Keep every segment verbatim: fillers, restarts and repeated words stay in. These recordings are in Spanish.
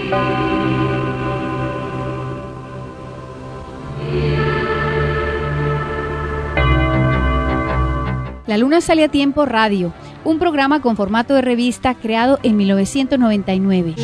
La Luna Sale a Tiempo Radio, un programa con formato de revista creado en mil novecientos noventa y nueve.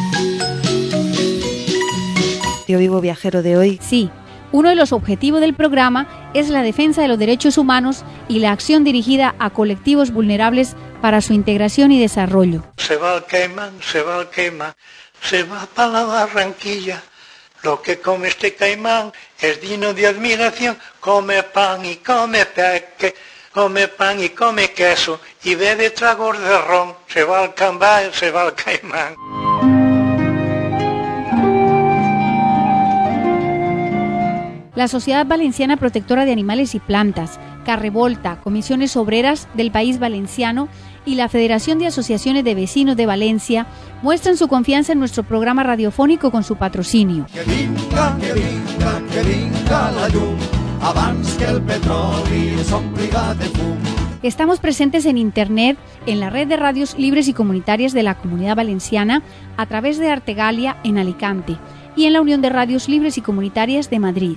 Tío Vivo Viajero de hoy. Sí, uno de los objetivos del programa es la defensa de los derechos humanos y la acción dirigida a colectivos vulnerables para su integración y desarrollo. Se va al caimán, se va al caimán, se va para la Barranquilla. Lo que come este caimán es digno de admiración. Come pan y come peque, come pan y come queso y bebe tragos de ron. Se va al caimán, se va al caimán. La Sociedad Valenciana Protectora de Animales y Plantas, Carrevolta, Comisiones Obreras del País Valenciano y la Federación de Asociaciones de Vecinos de Valencia muestran su confianza en nuestro programa radiofónico con su patrocinio. Que vinga, que vinga, que vinga la llum, abans que el petroli s'ompliga de fum. Estamos presentes en Internet, en la red de radios libres y comunitarias de la Comunidad Valenciana, a través de Artegalia en Alicante y en la Unión de Radios Libres y Comunitarias de Madrid.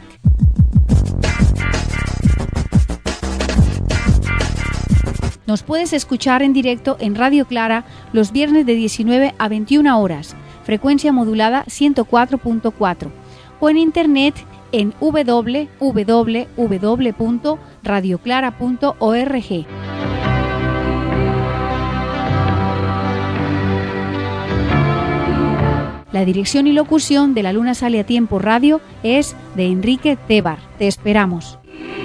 Nos puedes escuchar en directo en Radio Clara los viernes de diecinueve a veintiuna horas, frecuencia modulada ciento cuatro punto cuatro, o en internet en doble u doble u doble u punto radio clara punto org. La dirección y locución de La Luna Sale a Tiempo Radio es de Enrique Tebar. Te esperamos.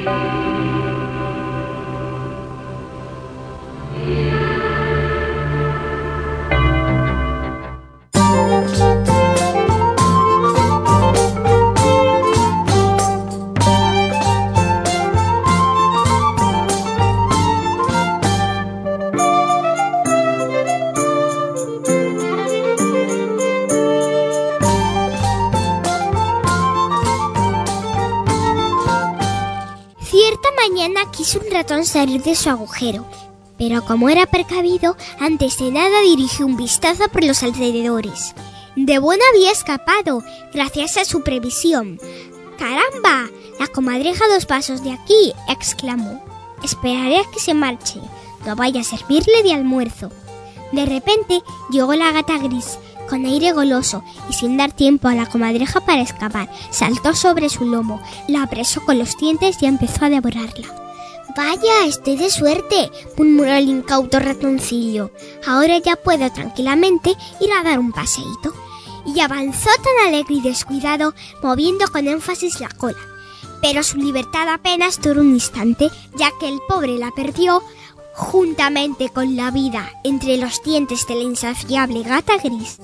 Quiso un ratón salir de su agujero, pero como era precavido, antes de nada dirigió un vistazo por los alrededores. De buena había escapado, gracias a su previsión. ¡Caramba! La comadreja a dos pasos de aquí, exclamó. Esperaré a que se marche, no vaya a servirle de almuerzo. De repente llegó la gata gris, con aire goloso, y sin dar tiempo a la comadreja para escapar, saltó sobre su lomo, la apresó con los dientes y empezó a devorarla. «Vaya, estoy de suerte», murmuró el incauto ratoncillo. «Ahora ya puedo tranquilamente ir a dar un paseíto». Y avanzó tan alegre y descuidado, moviendo con énfasis la cola. Pero su libertad apenas duró un instante, ya que el pobre la perdió juntamente con la vida entre los dientes de la insaciable gata gris.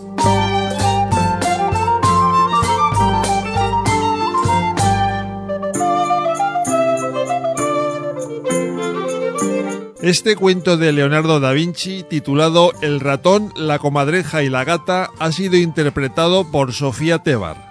Este cuento de Leonardo da Vinci, titulado El ratón, la comadreja y la gata, ha sido interpretado por Sofía Tebar.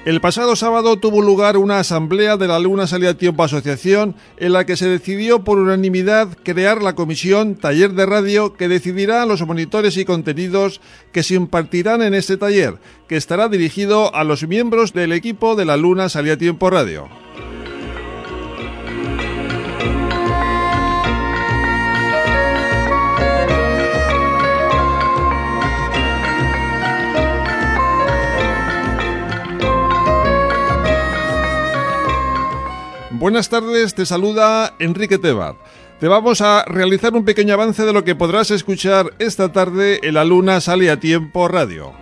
El pasado sábado tuvo lugar una asamblea de la Luna Salía a Tiempo Asociación en la que se decidió por unanimidad crear la comisión Taller de Radio que decidirá los monitores y contenidos que se impartirán en este taller, que estará dirigido a los miembros del equipo de la Luna Salía a Tiempo Radio. Buenas tardes, te saluda Enrique Tebar. Te vamos a realizar un pequeño avance de lo que podrás escuchar esta tarde en la Luna Sale a Tiempo Radio.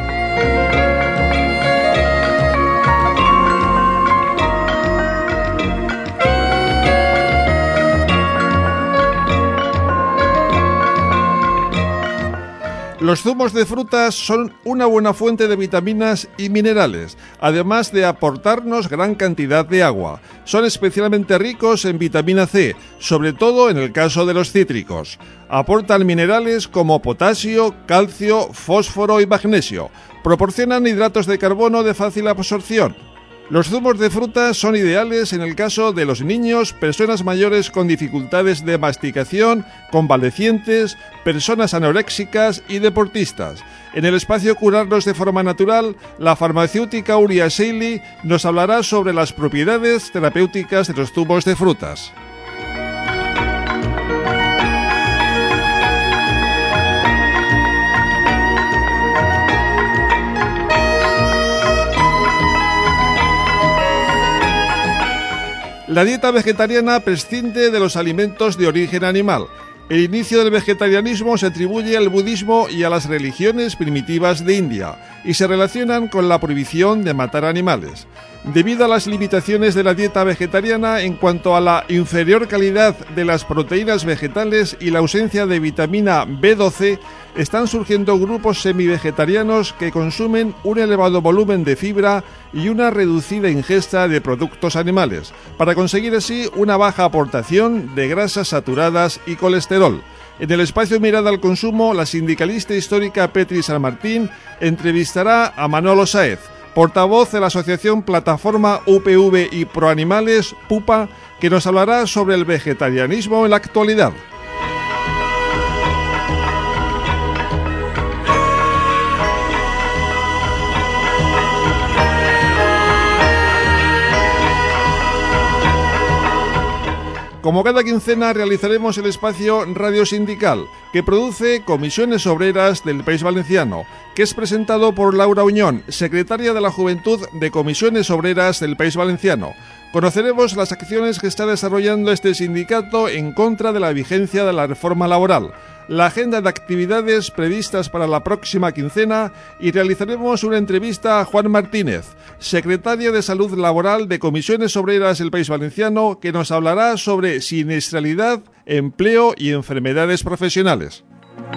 Los zumos de frutas son una buena fuente de vitaminas y minerales, además de aportarnos gran cantidad de agua. Son especialmente ricos en vitamina C, sobre todo en el caso de los cítricos. Aportan minerales como potasio, calcio, fósforo y magnesio. Proporcionan hidratos de carbono de fácil absorción. Los zumos de frutas son ideales en el caso de los niños, personas mayores con dificultades de masticación, convalecientes, personas anoréxicas y deportistas. En el espacio Curarnos de Forma Natural, la farmacéutica Uria Seili nos hablará sobre las propiedades terapéuticas de los zumos de frutas. La dieta vegetariana prescinde de los alimentos de origen animal. El inicio del vegetarianismo se atribuye al budismo y a las religiones primitivas de India y se relacionan con la prohibición de matar animales. Debido a las limitaciones de la dieta vegetariana en cuanto a la inferior calidad de las proteínas vegetales y la ausencia de vitamina B doce, están surgiendo grupos semivegetarianos que consumen un elevado volumen de fibra y una reducida ingesta de productos animales, para conseguir así una baja aportación de grasas saturadas y colesterol. En el espacio Mirada al Consumo, la sindicalista histórica Petri San Martín entrevistará a Manolo Sáez, portavoz de la asociación Plataforma U P V y Proanimales, PUPA, que nos hablará sobre el vegetarianismo en la actualidad. Como cada quincena realizaremos el espacio Radio Sindical, que produce Comisiones Obreras del País Valenciano, que es presentado por Laura Uñón, secretaria de la Juventud de Comisiones Obreras del País Valenciano. Conoceremos las acciones que está desarrollando este sindicato en contra de la vigencia de la reforma laboral, la agenda de actividades previstas para la próxima quincena y realizaremos una entrevista a Juan Martínez, secretario de Salud Laboral de Comisiones Obreras del País Valenciano, que nos hablará sobre siniestralidad, empleo y enfermedades profesionales.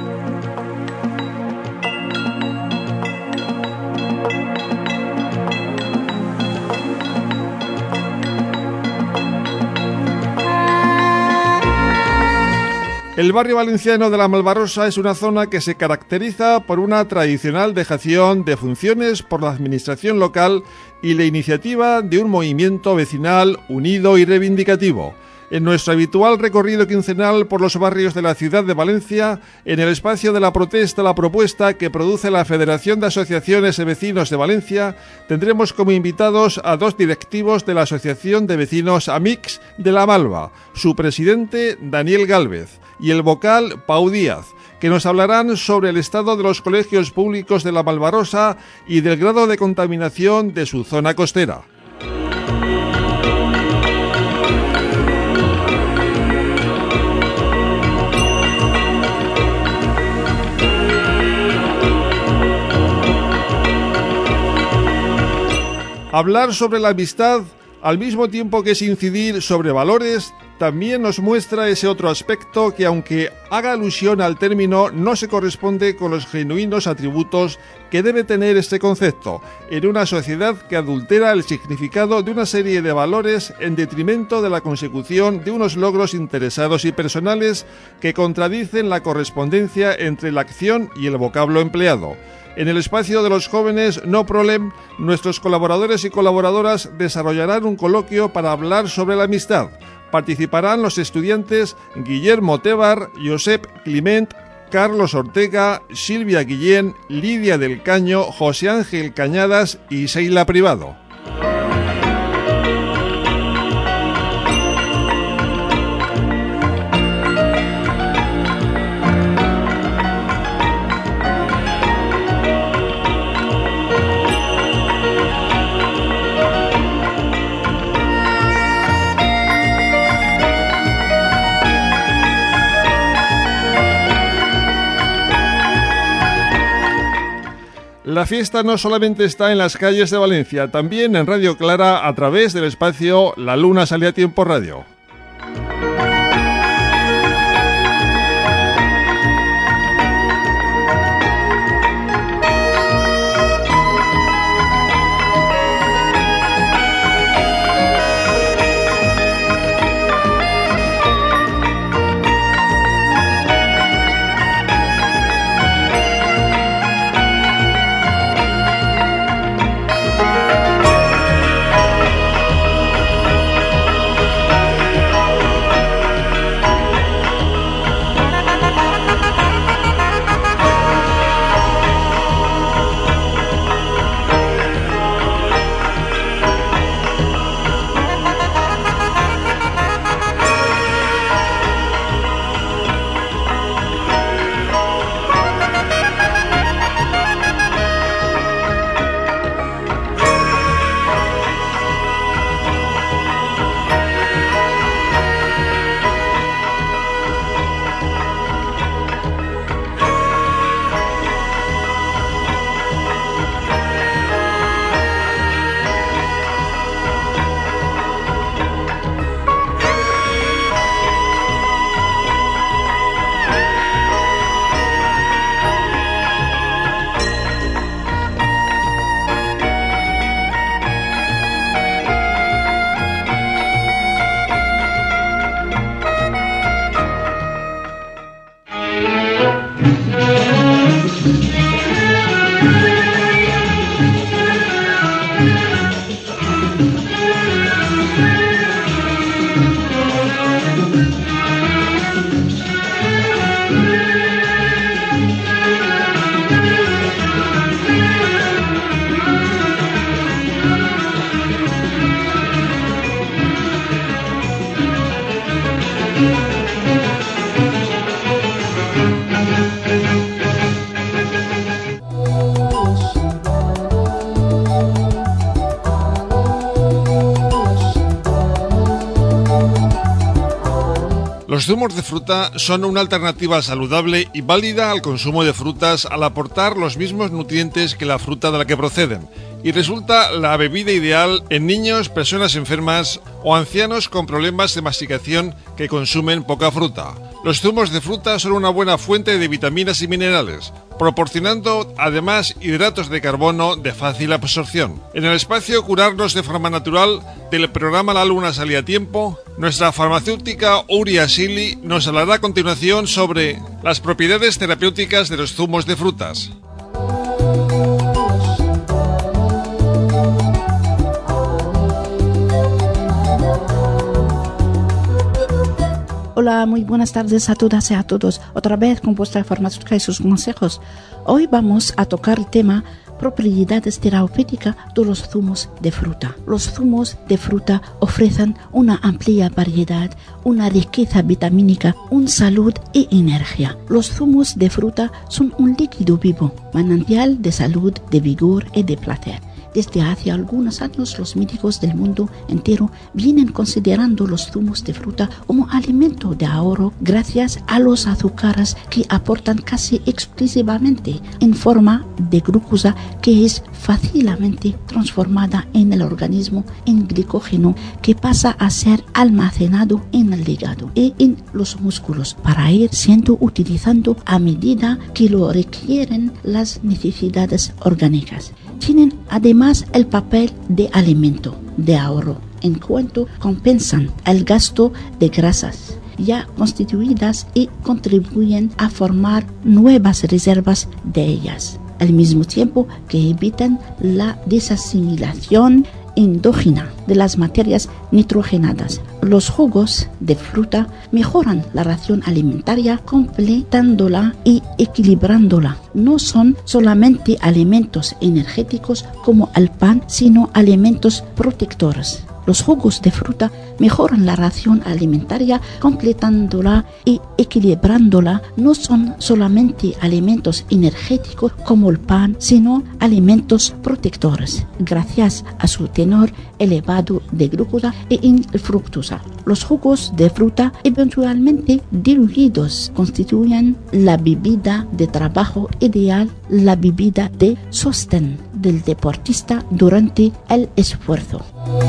El barrio valenciano de la Malvarrosa es una zona que se caracteriza por una tradicional dejación de funciones por la administración local y la iniciativa de un movimiento vecinal unido y reivindicativo. En nuestro habitual recorrido quincenal por los barrios de la ciudad de Valencia, en el espacio de la protesta La Propuesta que produce la Federación de Asociaciones de Vecinos de Valencia, tendremos como invitados a dos directivos de la Asociación de Vecinos Amics de La Malva, su presidente Daniel Gálvez y el vocal Pau Díaz, que nos hablarán sobre el estado de los colegios públicos de la Malvarrosa y del grado de contaminación de su zona costera. Hablar sobre la amistad, al mismo tiempo que es incidir sobre valores, también nos muestra ese otro aspecto que, aunque haga alusión al término, no se corresponde con los genuinos atributos que debe tener este concepto, en una sociedad que adultera el significado de una serie de valores en detrimento de la consecución de unos logros interesados y personales que contradicen la correspondencia entre la acción y el vocablo empleado. En el espacio de los jóvenes No Problem, nuestros colaboradores y colaboradoras desarrollarán un coloquio para hablar sobre la amistad. Participarán los estudiantes Guillermo Tebar, Josep Climent, Carlos Ortega, Silvia Guillén, Lidia del Caño, José Ángel Cañadas y Seila Privado. La fiesta no solamente está en las calles de Valencia, también en Radio Clara a través del espacio La Luna Sale a Tiempo Radio. Los zumos de fruta son una alternativa saludable y válida al consumo de frutas al aportar los mismos nutrientes que la fruta de la que proceden, y resulta la bebida ideal en niños, personas enfermas o ancianos con problemas de masticación que consumen poca fruta. Los zumos de fruta son una buena fuente de vitaminas y minerales, proporcionando además hidratos de carbono de fácil absorción. En el espacio Curarnos de forma natural del programa La Luna Sale a Tiempo, nuestra farmacéutica Uri Asili nos hablará a continuación sobre las propiedades terapéuticas de los zumos de frutas. Hola, muy buenas tardes a todas y a todos. Otra vez con vuestra farmacéutica y sus consejos. Hoy vamos a tocar el tema propiedades terapéuticas de los zumos de fruta. Los zumos de fruta ofrecen una amplia variedad, una riqueza vitamínica, una salud y energía. Los zumos de fruta son un líquido vivo, manantial de salud, de vigor y de placer. Desde hace algunos años los médicos del mundo entero vienen considerando los zumos de fruta como alimento de ahorro gracias a los azúcares que aportan casi exclusivamente en forma de glucosa que es fácilmente transformada en el organismo en glicógeno que pasa a ser almacenado en el hígado y en los músculos para ir siendo utilizado a medida que lo requieren las necesidades orgánicas. Tienen además el papel de alimento de ahorro en cuanto compensan el gasto de grasas ya constituidas y contribuyen a formar nuevas reservas de ellas. al mismo tiempo que evitan la desasimilación endógena de las materias nitrogenadas. Los jugos de fruta mejoran la ración alimentaria completándola y equilibrándola. No son solamente alimentos energéticos como el pan, sino alimentos protectores. Los jugos de fruta mejoran la ración alimentaria completándola y equilibrándola. No son solamente alimentos energéticos como el pan, sino alimentos protectores, gracias a su tenor elevado de glucosa e fructosa. Los jugos de fruta eventualmente diluidos constituyen la bebida de trabajo ideal, la bebida de sostén del deportista durante el esfuerzo.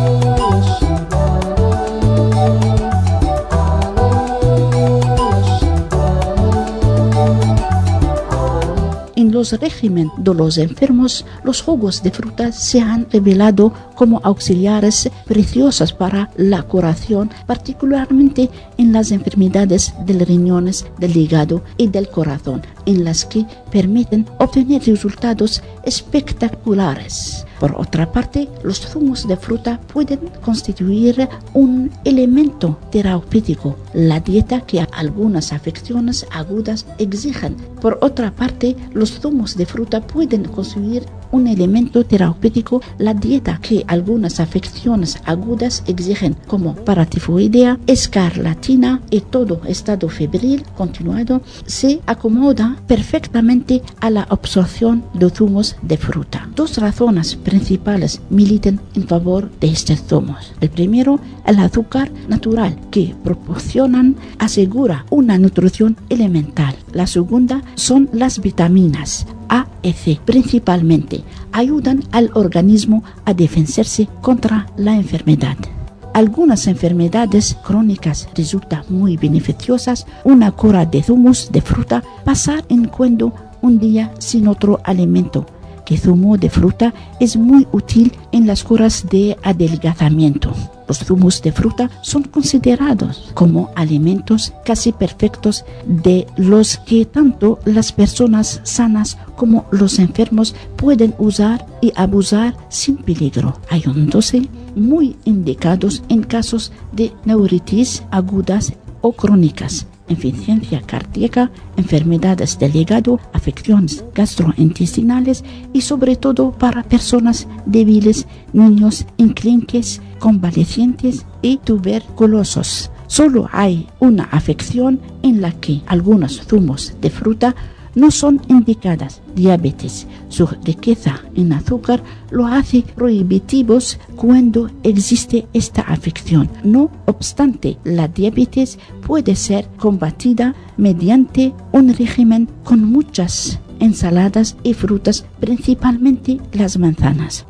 En los regímenes de los enfermos, los jugos de fruta se han revelado como auxiliares preciosos para la curación, particularmente en las enfermedades de los riñones, del hígado y del corazón, en las que permiten obtener resultados espectaculares. Por otra parte, los zumos de fruta pueden constituir un elemento terapéutico, la dieta que algunas afecciones agudas exigen. Por otra parte, los zumos de fruta pueden constituir un elemento terapéutico, la dieta que algunas afecciones agudas exigen, como paratifoidea, escarlatina y todo estado febril continuado, se acomoda perfectamente a la absorción de zumos de fruta. Dos razones principales militan en favor de estos zumos. El primero, el azúcar natural que proporcionan asegura una nutrición elemental. La segunda son las vitaminas A y C, principalmente ayudan al organismo a defenderse contra la enfermedad. Algunas enfermedades crónicas resultan muy beneficiosas. Una cura de zumos de fruta, pasar en cuando un día sin otro alimento. Que zumo de fruta es muy útil en las curas de adelgazamiento. Los zumos de fruta son considerados como alimentos casi perfectos de los que tanto las personas sanas como los enfermos pueden usar y abusar sin peligro, hallándose muy indicados en casos de neuritis agudas o crónicas, insuficiencia cardíaca, enfermedades del hígado, afecciones gastrointestinales y sobre todo para personas débiles, niños enclenques, convalecientes y tuberculosos. Solo hay una afección en la que algunos zumos de fruta no son indicadas: diabetes. Su riqueza en azúcar lo hace prohibitivos cuando existe esta afección. No obstante, la diabetes puede ser combatida mediante un régimen con muchas ensaladas y frutas, principalmente las manzanas.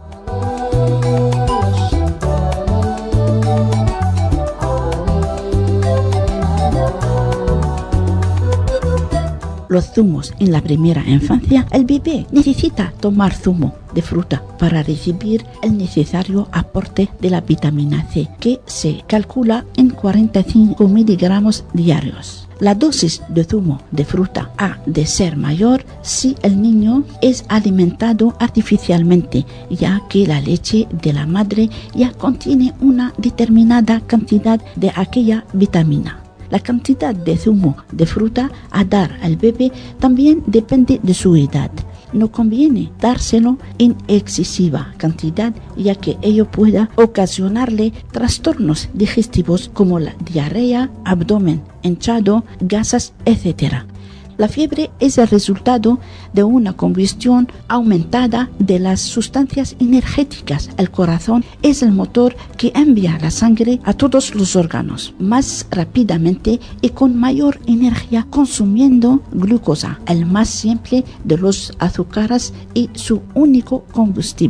Los zumos en la primera infancia, el bebé necesita tomar zumo de fruta para recibir el necesario aporte de la vitamina C, que se calcula en cuarenta y cinco miligramos diarios. La dosis de zumo de fruta ha de ser mayor si el niño es alimentado artificialmente, ya que la leche de la madre ya contiene una determinada cantidad de aquella vitamina. La cantidad de zumo de fruta a dar al bebé también depende de su edad. No conviene dárselo en excesiva cantidad, ya que ello pueda ocasionarle trastornos digestivos como la diarrea, abdomen hinchado, gases, etcétera. La fiebre es el resultado de una combustión aumentada de las sustancias energéticas. El corazón es el motor que envía la sangre a todos los órganos más rápidamente y con mayor energía, consumiendo glucosa, el más simple de los azúcares y su único combustible.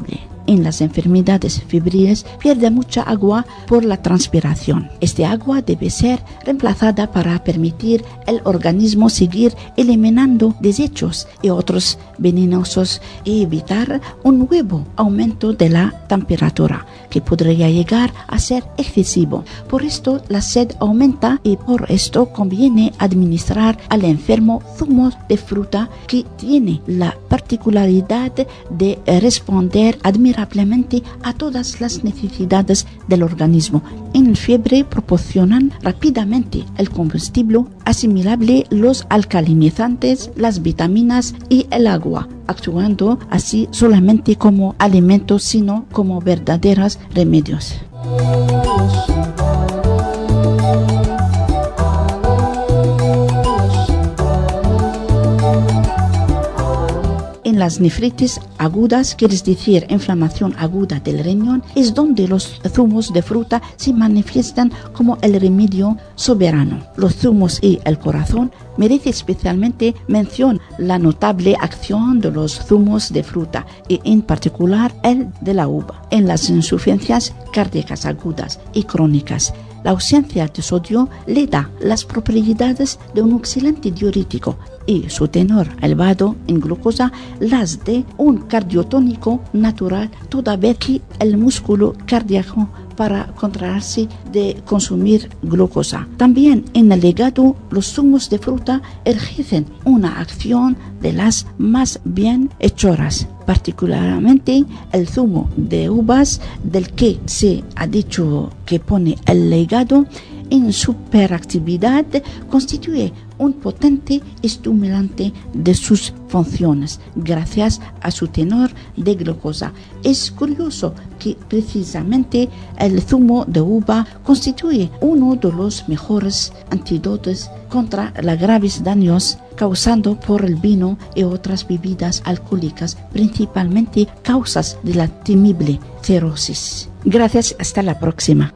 en las enfermedades febriles pierde mucha agua por la transpiración. Esta agua debe ser reemplazada para permitir al organismo seguir eliminando desechos y otros venenosos y evitar un nuevo aumento de la temperatura que podría llegar a ser excesivo. Por esto la sed aumenta y por esto conviene administrar al enfermo zumos de fruta que tiene la particularidad de responder admirablemente a todas las necesidades del organismo. En fiebre proporcionan rápidamente el combustible asimilable, los alcalinizantes, las vitaminas y el agua, actuando así solamente como alimentos, sino como verdaderos remedios. En las nefritis agudas, quiere decir inflamación aguda del riñón, es donde los zumos de fruta se manifiestan como el remedio soberano. Los zumos y el corazón merece especialmente mención la notable acción de los zumos de fruta y en particular el de la uva en las insuficiencias cardíacas agudas y crónicas. La ausencia de sodio le da las propiedades de un excelente diurético y su tenor elevado en glucosa las de un cardiotónico natural, toda vez que el músculo cardíaco para contrarse de consumir glucosa. También en el hígado los zumos de fruta ejercen una acción de las más bien hechoras, particularmente el zumo de uvas, del que se ha dicho que pone el hígado en superactividad, constituye un potente estimulante de sus funciones gracias a su tenor de glucosa. Es curioso que precisamente el zumo de uva constituye uno de los mejores antídotos contra los graves daños causados por el vino y otras bebidas alcohólicas, principalmente causas de la temible cirrosis. Gracias, hasta la próxima.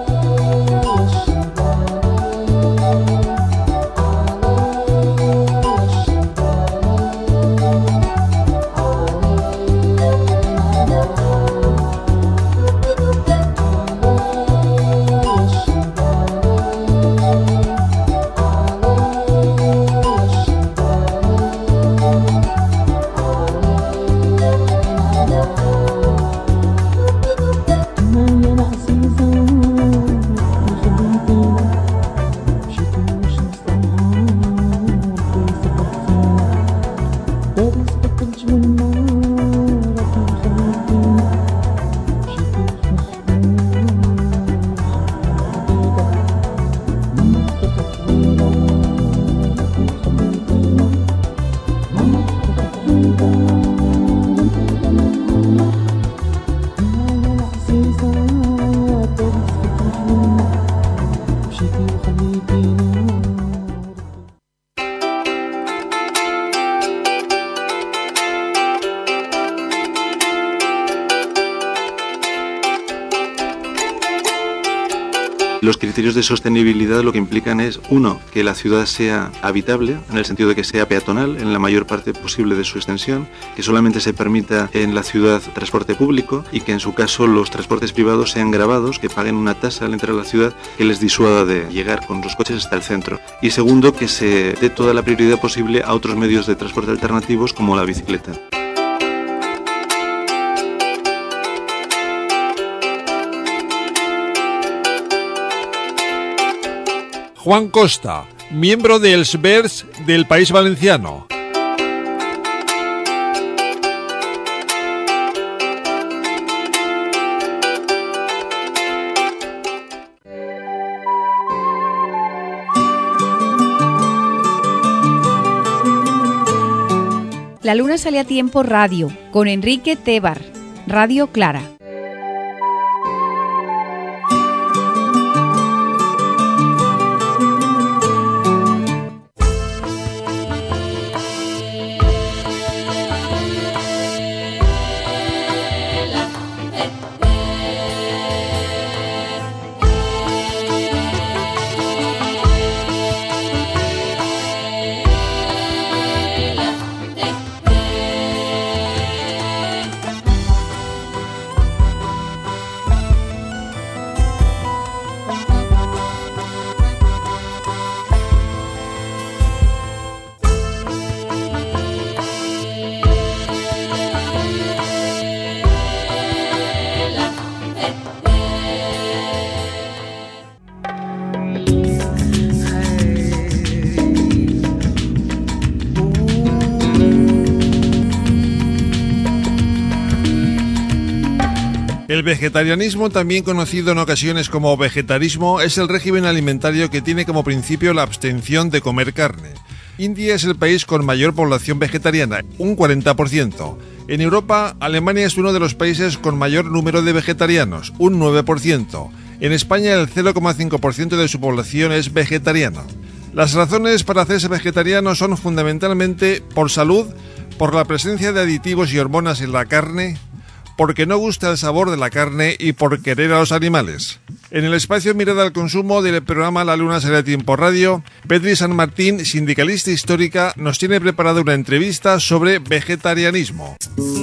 Los criterios de sostenibilidad lo que implican es, uno, que la ciudad sea habitable, en el sentido de que sea peatonal en la mayor parte posible de su extensión, que solamente se permita en la ciudad transporte público y que en su caso los transportes privados sean gravados, que paguen una tasa al entrar a la ciudad que les disuada de llegar con los coches hasta el centro. Y segundo, que se dé toda la prioridad posible a otros medios de transporte alternativos como la bicicleta. Juan Costa, miembro del S B E R S del País Valenciano. La luna sale a tiempo radio, con Enrique Tebar, Radio Clara. El vegetarianismo, también conocido en ocasiones como vegetarismo, es el régimen alimentario que tiene como principio la abstención de comer carne. India es el país con mayor población vegetariana, un cuarenta por ciento. En Europa, Alemania es uno de los países con mayor número de vegetarianos, un nueve por ciento. En España, el cero coma cinco por ciento de su población es vegetariana. Las razones para hacerse vegetariano son fundamentalmente por salud, por la presencia de aditivos y hormonas en la carne, porque no gusta el sabor de la carne y por querer a los animales. En el espacio Mirada al Consumo del programa La Luna Sale a Tiempo Radio, Petri San Martín, sindicalista histórica, nos tiene preparada una entrevista sobre vegetarianismo.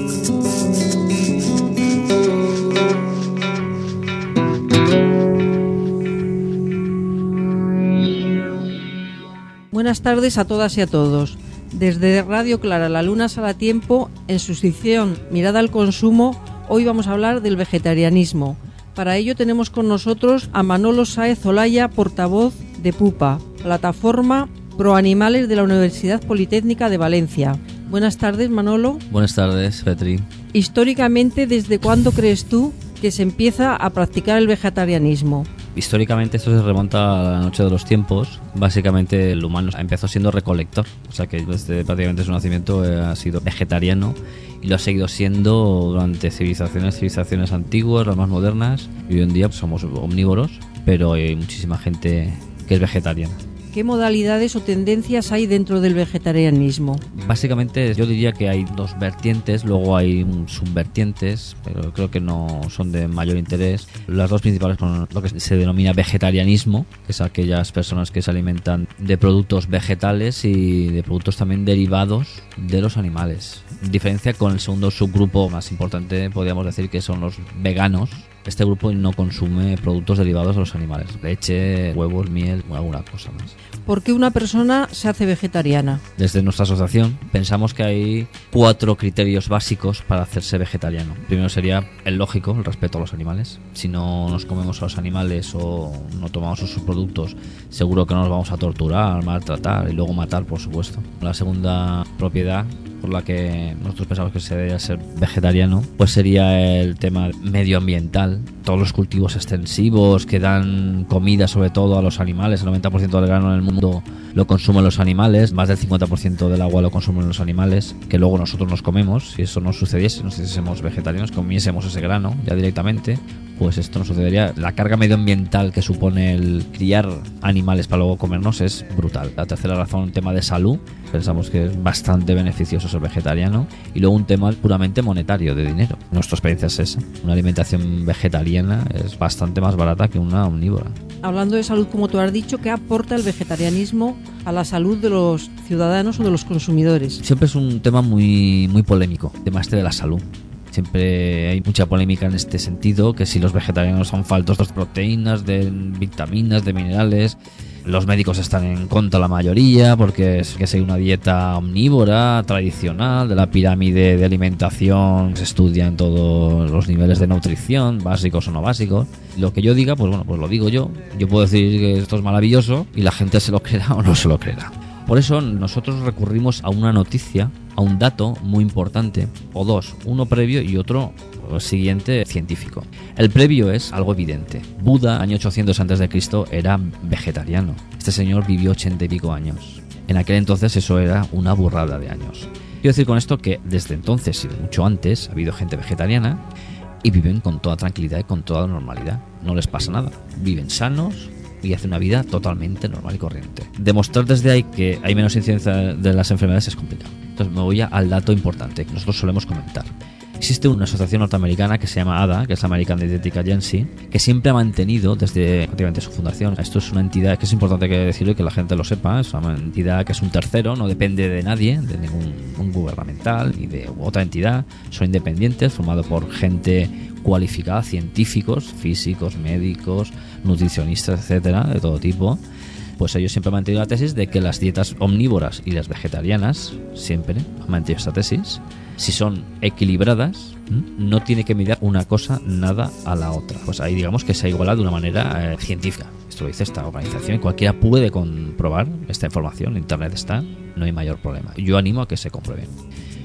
Buenas tardes a todas y a todos. Desde Radio Clara, La Luna Sale a Tiempo, en su sección Mirada al Consumo, hoy vamos a hablar del vegetarianismo. Para ello tenemos con nosotros a Manolo Sáez Olaya, portavoz de PUPA, plataforma Pro Animales de la Universidad Politécnica de Valencia. Buenas tardes, Manolo. Buenas tardes, Petri. Históricamente, ¿desde cuándo crees tú que se empieza a practicar el vegetarianismo? Históricamente esto se remonta a la noche de los tiempos. Básicamente el humano empezó siendo recolector, o sea que desde prácticamente su nacimiento ha sido vegetariano y lo ha seguido siendo durante civilizaciones, civilizaciones antiguas, las más modernas. Y hoy en día somos omnívoros, pero hay muchísima gente que es vegetariana. ¿Qué modalidades o tendencias hay dentro del vegetarianismo? Básicamente yo diría que hay dos vertientes, luego hay subvertientes, pero creo que no son de mayor interés. Las dos principales son lo que se denomina vegetarianismo, que es aquellas personas que se alimentan de productos vegetales y de productos también derivados de los animales. En diferencia con el segundo subgrupo más importante, podríamos decir que son los veganos. Este grupo no consume productos derivados de los animales, leche, huevos, miel, alguna cosa más. ¿Por qué una persona se hace vegetariana? Desde nuestra asociación pensamos que hay cuatro criterios básicos para hacerse vegetariano. Primero sería el lógico, el respeto a los animales. Si no nos comemos a los animales o no tomamos sus productos, seguro que no nos vamos a torturar, maltratar y luego matar, por supuesto. La segunda propiedad por la que nosotros pensamos que se debería ser vegetariano, pues sería el tema medioambiental. Todos los cultivos extensivos que dan comida sobre todo a los animales, el noventa por ciento del grano en el mundo lo consumen los animales, más del cincuenta por ciento del agua lo consumen los animales, que luego nosotros nos comemos. Si eso no sucediese, nos hiciésemos vegetarianos, comiésemos ese grano ya directamente, pues esto no sucedería. La carga medioambiental que supone el criar animales para luego comernos es brutal. La tercera razón, un tema de salud. Pensamos que es bastante beneficioso ser vegetariano. Y luego un tema puramente monetario, de dinero. Nuestra experiencia es esa. Una alimentación vegetariana es bastante más barata que una omnívora. Hablando de salud, como tú has dicho, ¿qué aporta el vegetarianismo a la salud de los ciudadanos o de los consumidores? Siempre es un tema muy, muy polémico, el tema este de la salud. Siempre hay mucha polémica en este sentido, que si los vegetarianos son faltos de proteínas, de vitaminas, de minerales. Los médicos están en contra la mayoría porque es que hay una dieta omnívora, tradicional, de la pirámide de alimentación, se estudia en todos los niveles de nutrición, básicos o no básicos. Lo que yo diga, pues bueno, pues lo digo yo. Yo puedo decir que esto es maravilloso y la gente se lo creerá o no se lo creerá. Por eso nosotros recurrimos a una noticia, a un dato muy importante, o dos, uno previo y otro siguiente científico. El previo es algo evidente. Buda, año ochocientos antes de Cristo, era vegetariano. Este señor vivió ochenta y pico años. En aquel entonces eso era una burrada de años. Quiero decir con esto que desde entonces y mucho antes ha habido gente vegetariana y viven con toda tranquilidad y con toda normalidad. No les pasa nada. Viven sanos y hacen una vida totalmente normal y corriente. Demostrar desde ahí que hay menos incidencia de las enfermedades es complicado. Entonces me voy al dato importante que nosotros solemos comentar. Existe una asociación norteamericana que se llama A D A, que es American Dietetic Agency, que siempre ha mantenido desde prácticamente su fundación. Esto es una entidad que es importante que decirlo y que la gente lo sepa. Es una entidad que es un tercero, no depende de nadie, de ningún un gubernamental ni de otra entidad. Son independientes, formados por gente cualificada, científicos, físicos, médicos, nutricionistas, etcétera, de todo tipo. Pues ellos siempre han mantenido la tesis de que las dietas omnívoras y las vegetarianas, siempre han mantenido esta tesis, si son equilibradas, no tiene que mirar una cosa nada a la otra. Pues ahí digamos que se ha igualado de una manera eh, científica. Esto lo dice esta organización y cualquiera puede comprobar esta información. En internet está, no hay mayor problema. Yo animo a que se compruebe.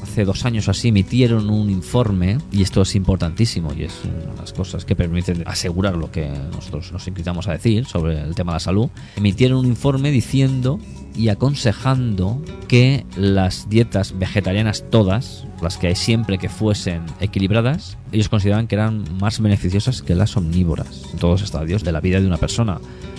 hace dos años así emitieron un informe, y esto es importantísimo y es una de las cosas que permiten asegurar lo que nosotros nos inclinamos a decir sobre el tema de la salud. Emitieron un informe diciendo y aconsejando que las dietas vegetarianas todas, las que hay siempre que fuesen equilibradas, ellos consideraban que eran más beneficiosas que las omnívoras en todos los estadios de la vida de una persona: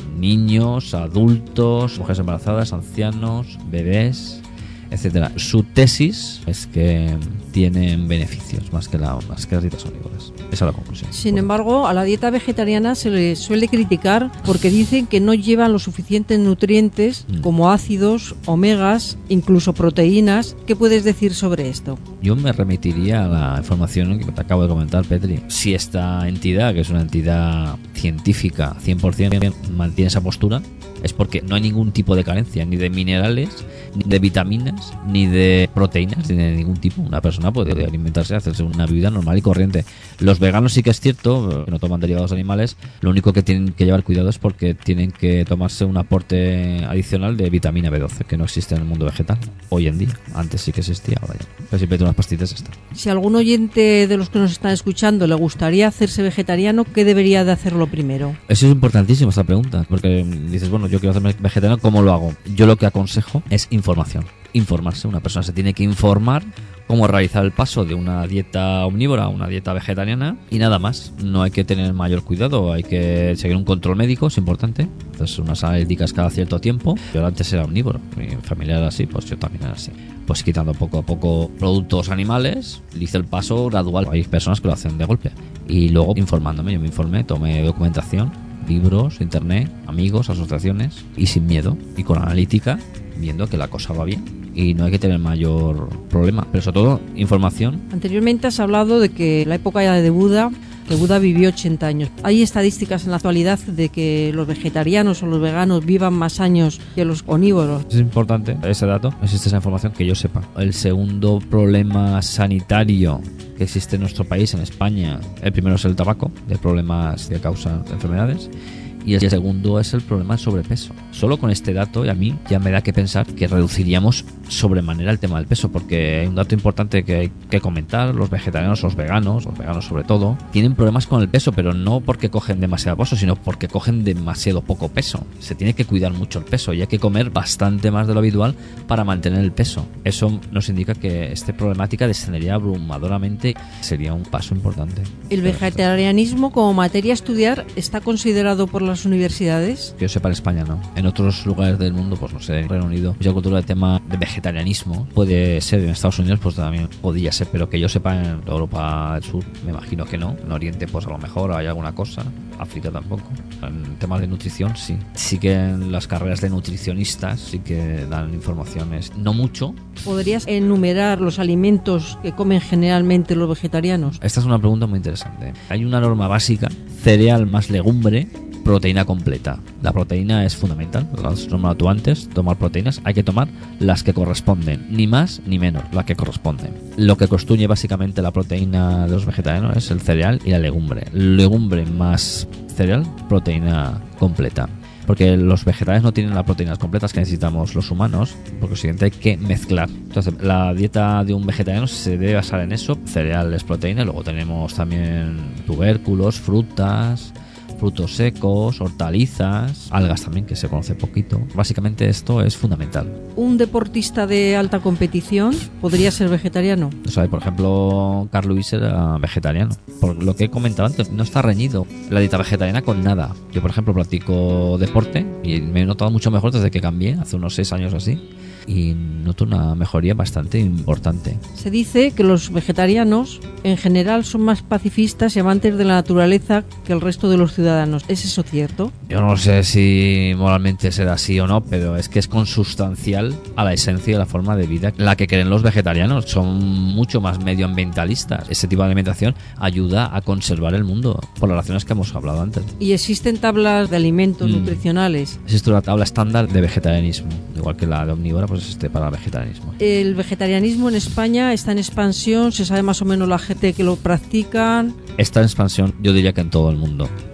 niños, adultos, mujeres embarazadas, ancianos, bebés, etcétera. Su tesis es que tienen beneficios más que, la, más que las dietas omnívoras. Esa es la conclusión. Sin embargo, a la dieta vegetariana se le suele criticar porque dicen que no llevan los suficientes nutrientes mm. como ácidos, omegas, incluso proteínas. ¿Qué puedes decir sobre esto? Yo me remitiría a la información que te acabo de comentar, Petri. Si esta entidad, que es una entidad científica cien por ciento, mantiene esa postura, es porque no hay ningún tipo de carencia, ni de minerales, ni de vitaminas, ni de proteínas, ni de ningún tipo. Una persona puede alimentarse, hacerse una vida normal y corriente. Los veganos sí que es cierto, que no toman derivados animales, lo único que tienen que llevar cuidado es porque tienen que tomarse un aporte adicional de vitamina B doce, que no existe en el mundo vegetal hoy en día. Antes sí que existía, ahora ya. Pero simplemente unas pastillas están. Si algún oyente de los que nos están escuchando le gustaría hacerse vegetariano, ¿qué debería de hacerlo primero? Eso es importantísimo, esta pregunta, porque dices, bueno, yo quiero hacerme vegetariano, ¿cómo lo hago? Yo lo que aconsejo es información. Informarse. Una persona se tiene que informar cómo realizar el paso de una dieta omnívora a una dieta vegetariana y nada más. No hay que tener mayor cuidado, hay que seguir un control médico, es importante. Entonces, unas analíticas cada cierto tiempo. Yo antes era omnívoro, mi familia era así, pues yo también era así. Pues quitando poco a poco productos animales, hice el paso gradual. Hay personas que lo hacen de golpe. Y luego informándome, yo me informé, tomé documentación, libros, internet, amigos, asociaciones, y sin miedo y con analítica, viendo que la cosa va bien y no hay que tener mayor problema, pero sobre todo información. Anteriormente has hablado de que la época de Buda, que Buda vivió ochenta años. ¿Hay estadísticas en la actualidad de que los vegetarianos o los veganos vivan más años que los omnívoros? Es importante ese dato, existe esa información que yo sepa. El segundo problema sanitario que existe en nuestro país, en España, el primero es el tabaco, de problemas que causan enfermedades. Y el segundo es el problema del sobrepeso. Solo con este dato, y a mí ya me da que pensar que reduciríamos sobremanera el tema del peso, porque hay un dato importante que hay que comentar: los vegetarianos, los veganos, los veganos sobre todo, tienen problemas con el peso, pero no porque cogen demasiado peso, sino porque cogen demasiado poco peso. Se tiene que cuidar mucho el peso y hay que comer bastante más de lo habitual para mantener el peso. Eso nos indica que esta problemática descendería abrumadoramente. Sería un paso importante. ¿El vegetarianismo como materia a estudiar está considerado por la las universidades? Que yo sepa, en España no. En otros lugares del mundo, pues no sé, en Reino Unido, mucha cultura del tema de vegetarianismo. Puede ser en Estados Unidos, pues también podría ser, pero que yo sepa en Europa del Sur, me imagino que no. En Oriente, pues a lo mejor hay alguna cosa. África tampoco. En temas de nutrición, sí. Sí que en las carreras de nutricionistas sí que dan informaciones. No mucho. ¿Podrías enumerar los alimentos que comen generalmente los vegetarianos? Esta es una pregunta muy interesante. Hay una norma básica: cereal más legumbre, proteína completa. La proteína es fundamental, lo has nombrado tú antes. Tomar proteínas, hay que tomar las que corresponden, ni más ni menos, las que corresponden. Lo que constituye básicamente la proteína de los vegetarianos es el cereal y la legumbre. Legumbre más cereal, proteína completa. Porque los vegetales no tienen las proteínas completas que necesitamos los humanos, por consiguiente hay que mezclar. Entonces, la dieta de un vegetariano se debe basar en eso: cereales, proteína, y luego tenemos también tubérculos, frutas, frutos secos, hortalizas, algas también, que se conoce poquito. Básicamente esto es fundamental. ¿Un deportista de alta competición podría ser vegetariano? O sea, por ejemplo, Carl Lewis era vegetariano. Por lo que he comentado antes, no está reñido la dieta vegetariana con nada. Yo, por ejemplo, practico deporte y me he notado mucho mejor desde que cambié, hace unos seis años así. Y noto una mejoría bastante importante. Se dice que los vegetarianos en general son más pacifistas y amantes de la naturaleza que el resto de los ciudadanos. ¿Es eso cierto? Yo no sé si moralmente será así o no, pero es que es consustancial a la esencia y a la forma de vida la que creen los vegetarianos. Son mucho más medioambientalistas. Ese tipo de alimentación ayuda a conservar el mundo, por las razones que hemos hablado antes. ¿Y existen tablas de alimentos mm. nutricionales? Existe una tabla estándar de vegetarianismo, igual que la de omnívora, pues este para el vegetarianismo. El vegetarianismo en España está en expansión, se sabe más o menos la gente que lo practican. Está en expansión, yo diría que en todo el mundo.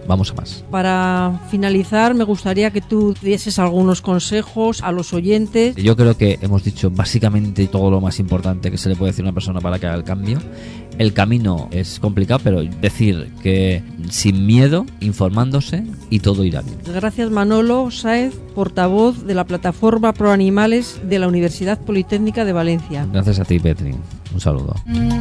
vamos a más. Para finalizar, me gustaría que tú dieses algunos consejos a los oyentes. Yo creo que hemos dicho básicamente todo lo más importante que se le puede decir a una persona para que haga el cambio. El camino es complicado, pero decir que sin miedo, informándose y todo irá bien. Gracias, Manolo Sáez, portavoz de la plataforma Pro Animales de la Universidad Politécnica de Valencia. Gracias a ti, Petri. Un saludo.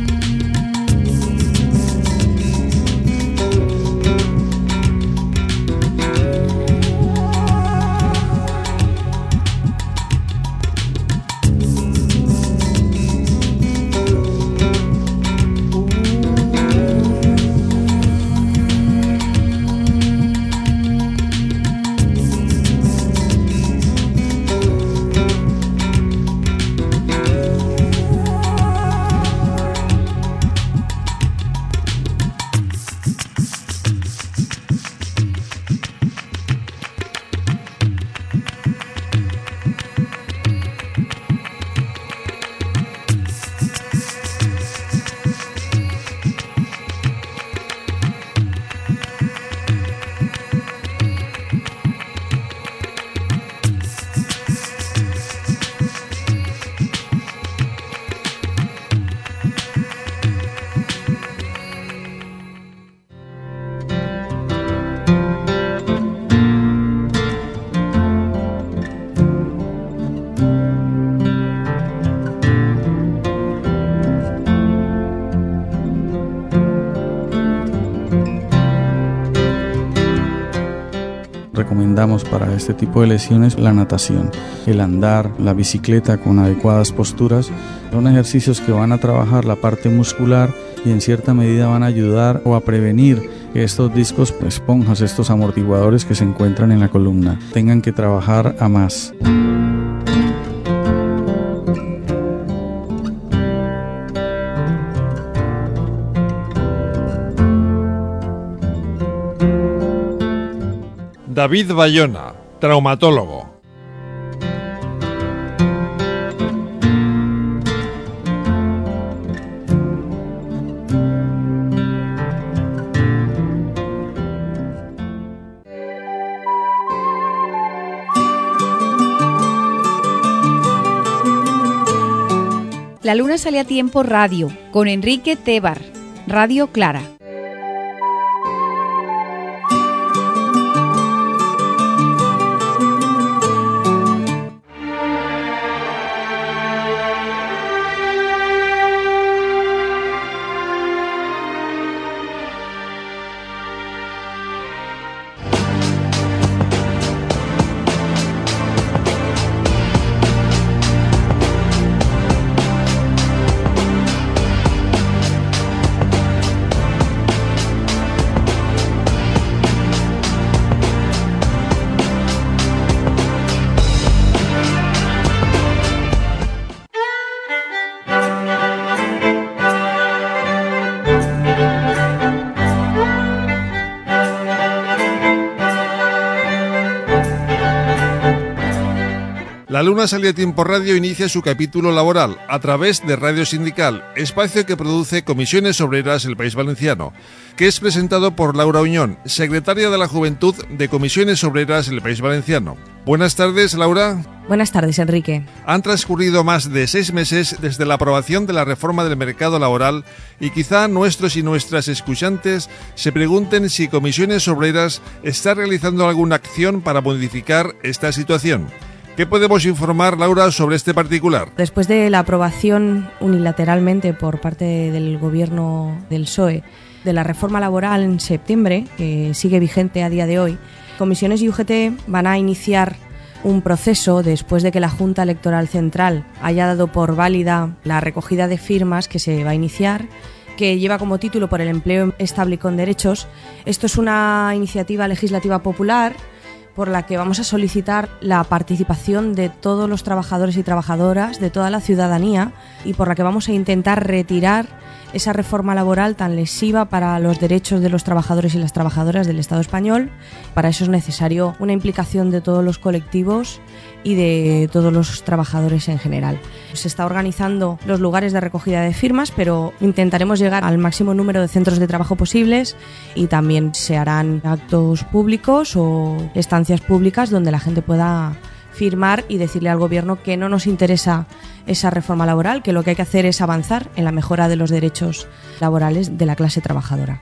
Recomendamos para este tipo de lesiones la natación, el andar, la bicicleta con adecuadas posturas. Son ejercicios que van a trabajar la parte muscular y en cierta medida van a ayudar o a prevenir que estos discos, esponjas, estos amortiguadores que se encuentran en la columna, tengan que trabajar a más. David Bayona, traumatólogo. La luna sale a tiempo radio, con Enrique Tebar, Radio Clara. La Luna Sale a Tiempo Radio inicia su capítulo laboral a través de Radio Sindical, espacio que produce Comisiones Obreras del País Valenciano, que es presentado por Laura Uñón, secretaria de la Juventud de Comisiones Obreras del País Valenciano. Buenas tardes, Laura. Buenas tardes, Enrique. Han transcurrido más de seis meses desde la aprobación de la reforma del mercado laboral y quizá nuestros y nuestras escuchantes se pregunten si Comisiones Obreras está realizando alguna acción para modificar esta situación. ¿Qué podemos informar, Laura, sobre este particular? Después de la aprobación unilateralmente por parte del gobierno del P S O E de la reforma laboral en septiembre, que sigue vigente a día de hoy, Comisiones y U G T van a iniciar un proceso después de que la Junta Electoral Central haya dado por válida la recogida de firmas que se va a iniciar, que lleva como título Por el empleo estable y con derechos. Esto es una iniciativa legislativa popular por la que vamos a solicitar la participación de todos los trabajadores y trabajadoras, de toda la ciudadanía, y por la que vamos a intentar retirar esa reforma laboral tan lesiva para los derechos de los trabajadores y las trabajadoras del Estado español. Para eso es necesario una implicación de todos los colectivos y de todos los trabajadores en general. Se está organizando los lugares de recogida de firmas, pero intentaremos llegar al máximo número de centros de trabajo posibles y también se harán actos públicos o estancias públicas donde la gente pueda firmar y decirle al gobierno que no nos interesa esa reforma laboral, que lo que hay que hacer es avanzar en la mejora de los derechos laborales de la clase trabajadora.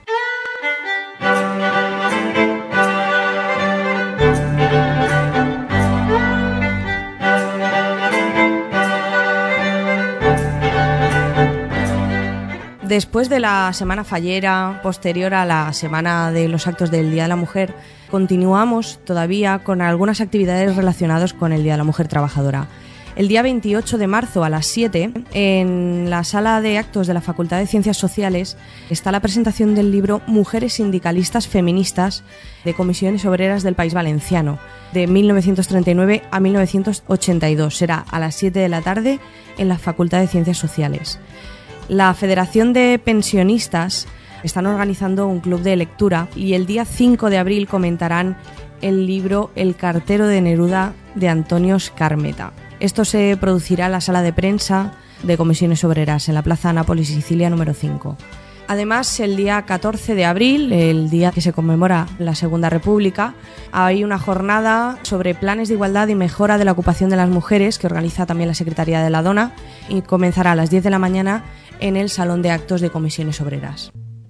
Después de la semana fallera, posterior a la semana de los actos del Día de la Mujer, continuamos todavía con algunas actividades relacionadas con el Día de la Mujer Trabajadora. El día veintiocho de marzo a las siete, en la sala de actos de la Facultad de Ciencias Sociales, está la presentación del libro Mujeres sindicalistas feministas de Comisiones Obreras del País Valenciano, de mil novecientos treinta y nueve a mil novecientos ochenta y dos. Será a las siete de la tarde en la Facultad de Ciencias Sociales. La Federación de Pensionistas están organizando un club de lectura y el día cinco de abril comentarán el libro El cartero de Neruda de Antonio Scarmeta. Esto se producirá en la sala de prensa de Comisiones Obreras en la Plaza Nápoles Sicilia número cinco. Además, el día catorce de abril, el día que se conmemora la Segunda República, hay una jornada sobre planes de igualdad y mejora de la ocupación de las mujeres que organiza también la Secretaría de la Dona y comenzará a las diez de la mañana en el Salón de Actos de Comisiones Obreras.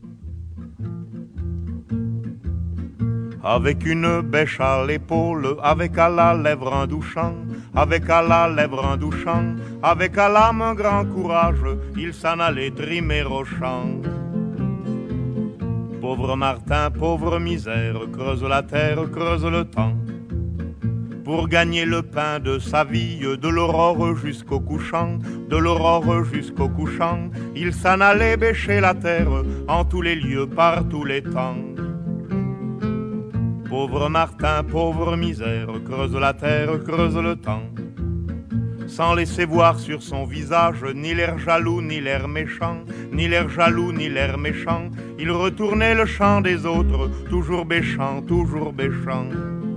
Avec une bêche à l'épaule, avec à la lèvre un doux chant, avec à la lèvre un doux chant, avec à l'âme un grand courage, il s'en allait trimer au champ. Pauvre Martin, pauvre misère, creuse la terre, creuse le temps, pour gagner le pain de sa vie, de l'aurore jusqu'au couchant, de l'aurore jusqu'au couchant, il s'en allait bêcher la terre, en tous les lieux, par tous les temps. Pauvre Martin, pauvre misère, creuse la terre, creuse le temps, sans laisser voir sur son visage ni l'air jaloux, ni l'air méchant, ni l'air jaloux, ni l'air méchant. Il retournait le chant des autres, toujours bêchant, toujours bêchant.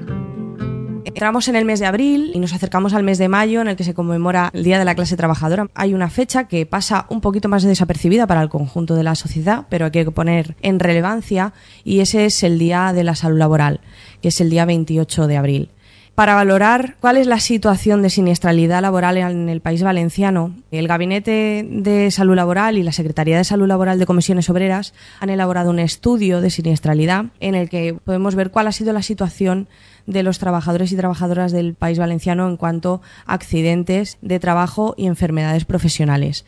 Entramos en el mes de abril y nos acercamos al mes de mayo, en el que se conmemora el Día de la Clase Trabajadora. Hay una fecha que pasa un poquito más desapercibida para el conjunto de la sociedad, pero hay que poner en relevancia, y ese es el Día de la Salud Laboral, que es el día veintiocho de abril. Para valorar cuál es la situación de siniestralidad laboral en el país valenciano, el Gabinete de Salud Laboral y la Secretaría de Salud Laboral de Comisiones Obreras han elaborado un estudio de siniestralidad en el que podemos ver cuál ha sido la situación de los trabajadores y trabajadoras del país valenciano en cuanto a accidentes de trabajo y enfermedades profesionales.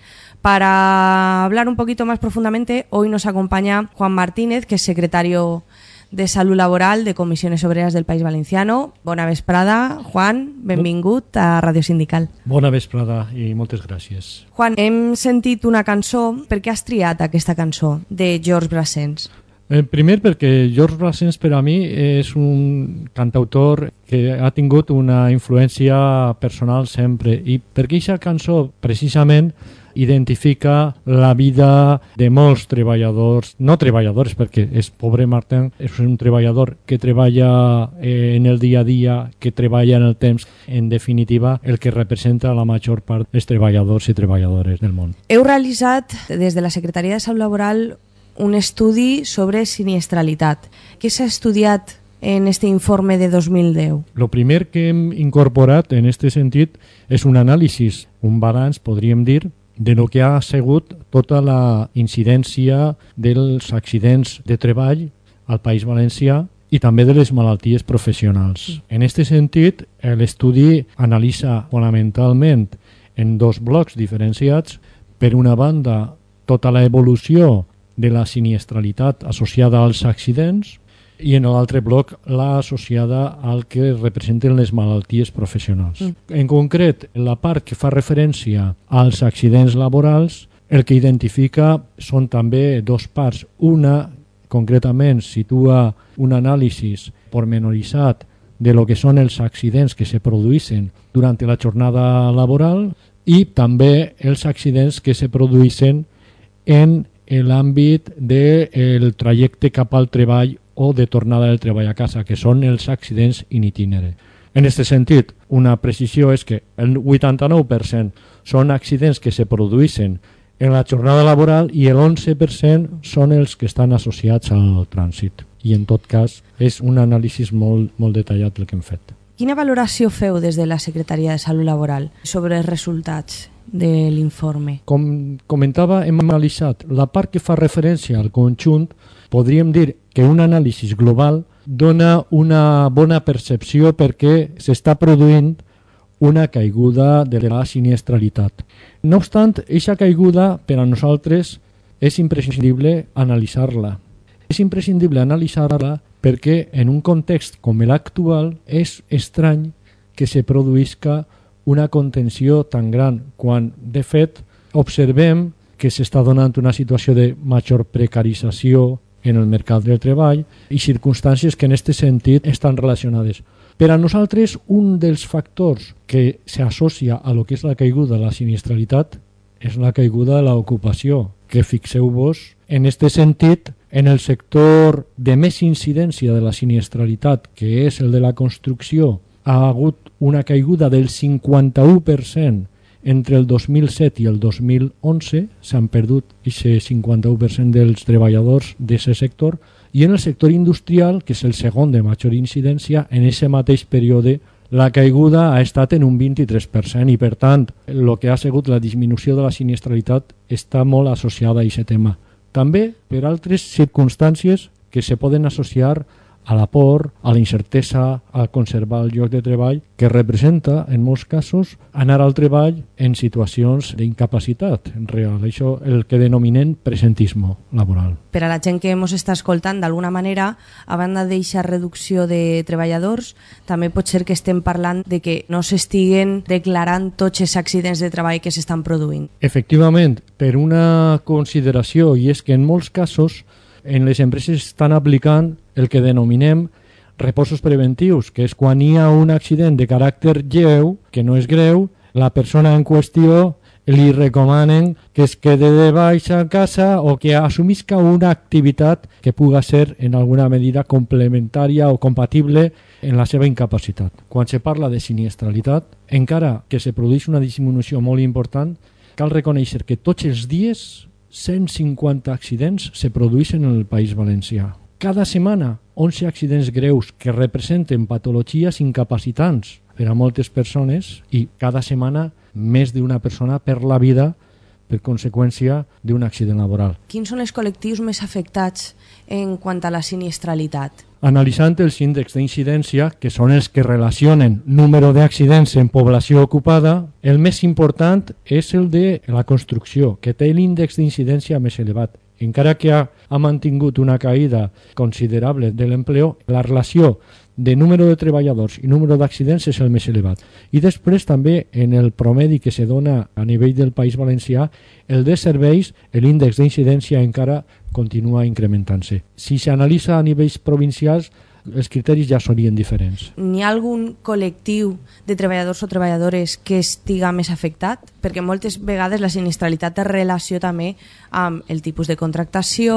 Para hablar un poquito más profundamente, hoy nos acompaña Juan Martínez, que es secretario de Salud Laboral de Comisiones Obreras del País Valenciano. Bona vesprada, Juan, benvingut a Radio Sindical. Bona vesprada i moltes gràcies. Juan, hem sentit una cançó. Per què has triat aquesta cançó de Georges Brassens? Eh, primer perquè Georges Brassens per a mi és un cantautor que ha tingut una influència personal sempre, i perquè aquesta cançó precisament identifica la vida de molts treballadors, no treballadors perquè és pobre Martin, és un treballador que treballa eh, en el dia a dia, que treballa en el temps, en definitiva el que representa la major part dels treballadors i treballadores del món. Heu realitzat des de la Secretaria de Salut Laboral un estudi sobre siniestralitat. Què s'ha estudiat en este informe de dos mil deu? Lo primer que hem incorporat en este sentit és un anàlisi, un balanç, podríem dir, de lo que ha sigut tota la incidència dels accidents de treball al País Valencià i també de les malalties professionals. En aquest sentit, l'estudi analitza fonamentalment en dos blocs diferenciats. Per una banda, tota l'evolució de la siniestralitat associada als accidents, i en l'altre bloc la associada al que representen les malalties professionals. Mm. En concret, la part que fa referència als accidents laborals, el que identifica són també dos parts. Una, concretament, situa un anàlisi pormenoritzat de lo que són els accidents que se produeixen durant la jornada laboral i també els accidents que se produeixen en l'àmbit del trajecte cap al treball o de tornada del treball a casa, que són els accidents in itinere. En aquest sentit, una precisió és que el vuitanta-nou per cent són accidents que se produeixen en la jornada laboral i l'onze per cent són els que estan associats al trànsit. I en tot cas és un anàlisi molt, molt detallat el que hem fet. Quina valoració feu des de la Secretaria de Salut Laboral sobre els resultats de l'informe? Com comentava, hem analitzat la part que fa referència al conjunt. Podríem dir que un anàlisi global dona una bona percepció perquè s'està produint una caiguda de la sinistralitat. No obstant, aquesta caiguda per a nosaltres és imprescindible analitzar-la. És imprescindible analitzar-la perquè en un context com l'actual és estrany que se produïsca una contenció tan gran quan, de fet, observem que s'està donant una situació de major precarització en el mercat del treball i circumstàncies que en aquest sentit estan relacionades. Per a nosaltres, un dels factors que s'associa a lo que és la caiguda de la sinistralitat és la caiguda de l'ocupació, que fixeu-vos, en aquest sentit, en el sector de més incidència de la sinistralitat, que és el de la construcció, ha hagut una caiguda del cinquanta-u per cent entre el dos mil set i el dos mil onze, s'han perdut aquest cinquanta-u per cent dels treballadors d'aquest sector, i en el sector industrial, que és el segon de major incidència, en aquest mateix període la caiguda ha estat en un vint-i-tres per cent i, per tant, el que ha sigut la disminució de la sinistralitat està molt associada a aquest tema. També per altres circumstàncies que se poden associar a la por, a la incertesa, a conservar el lloc de treball, que representa, en molts casos, anar al treball en situacions d'incapacitat real. Això el que denominen presentisme laboral. Per a la gent que ens està escoltant, d'alguna manera, a banda d'eixa reducció de treballadors, també pot ser que estem parlant de que no s'estiguen declarant tots els accidents de treball que s'estan produint. Efectivament, per una consideració, i és que en molts casos en les empreses estan aplicant el que denominem reposos preventius, que és quan hi ha un accident de caràcter lleu, que no és greu, la persona en qüestió li recomanen que es quede de baixa a casa o que assumisca una activitat que puga ser en alguna medida complementària o compatible en la seva incapacitat. Quan se parla de sinistralitat, encara que se produeix una disminució molt important, cal reconèixer que tots els dies cent cinquanta accidents se produeixen en el País Valencià. Cada setmana, onze accidents greus que representen patologies incapacitants per a moltes persones i cada setmana més d'una persona perd la vida per conseqüència d'un accident laboral. Quins són els col·lectius més afectats en quant a la sinistralitat? Analitzant els índexs d'incidència, que són els que relacionen número d'accidents en població ocupada, el més important és el de la construcció, que té l'índex d'incidència més elevat. Encara que ha, ha mantingut una caïda considerable de l'empleo, la relació de número de treballadors i número d'accidents és el més elevat. I després també en el promedi que se dona a nivell del País Valencià, el de serveis, l'índex d'incidència encara continua incrementant-se. Si s'analitza a nivells provincials, els criteris ja serien diferents. N'hi ha algun col·lectiu de treballadors o treballadores que estiga més afectat? Perquè moltes vegades la sinistralitat té relació també amb el tipus de contractació,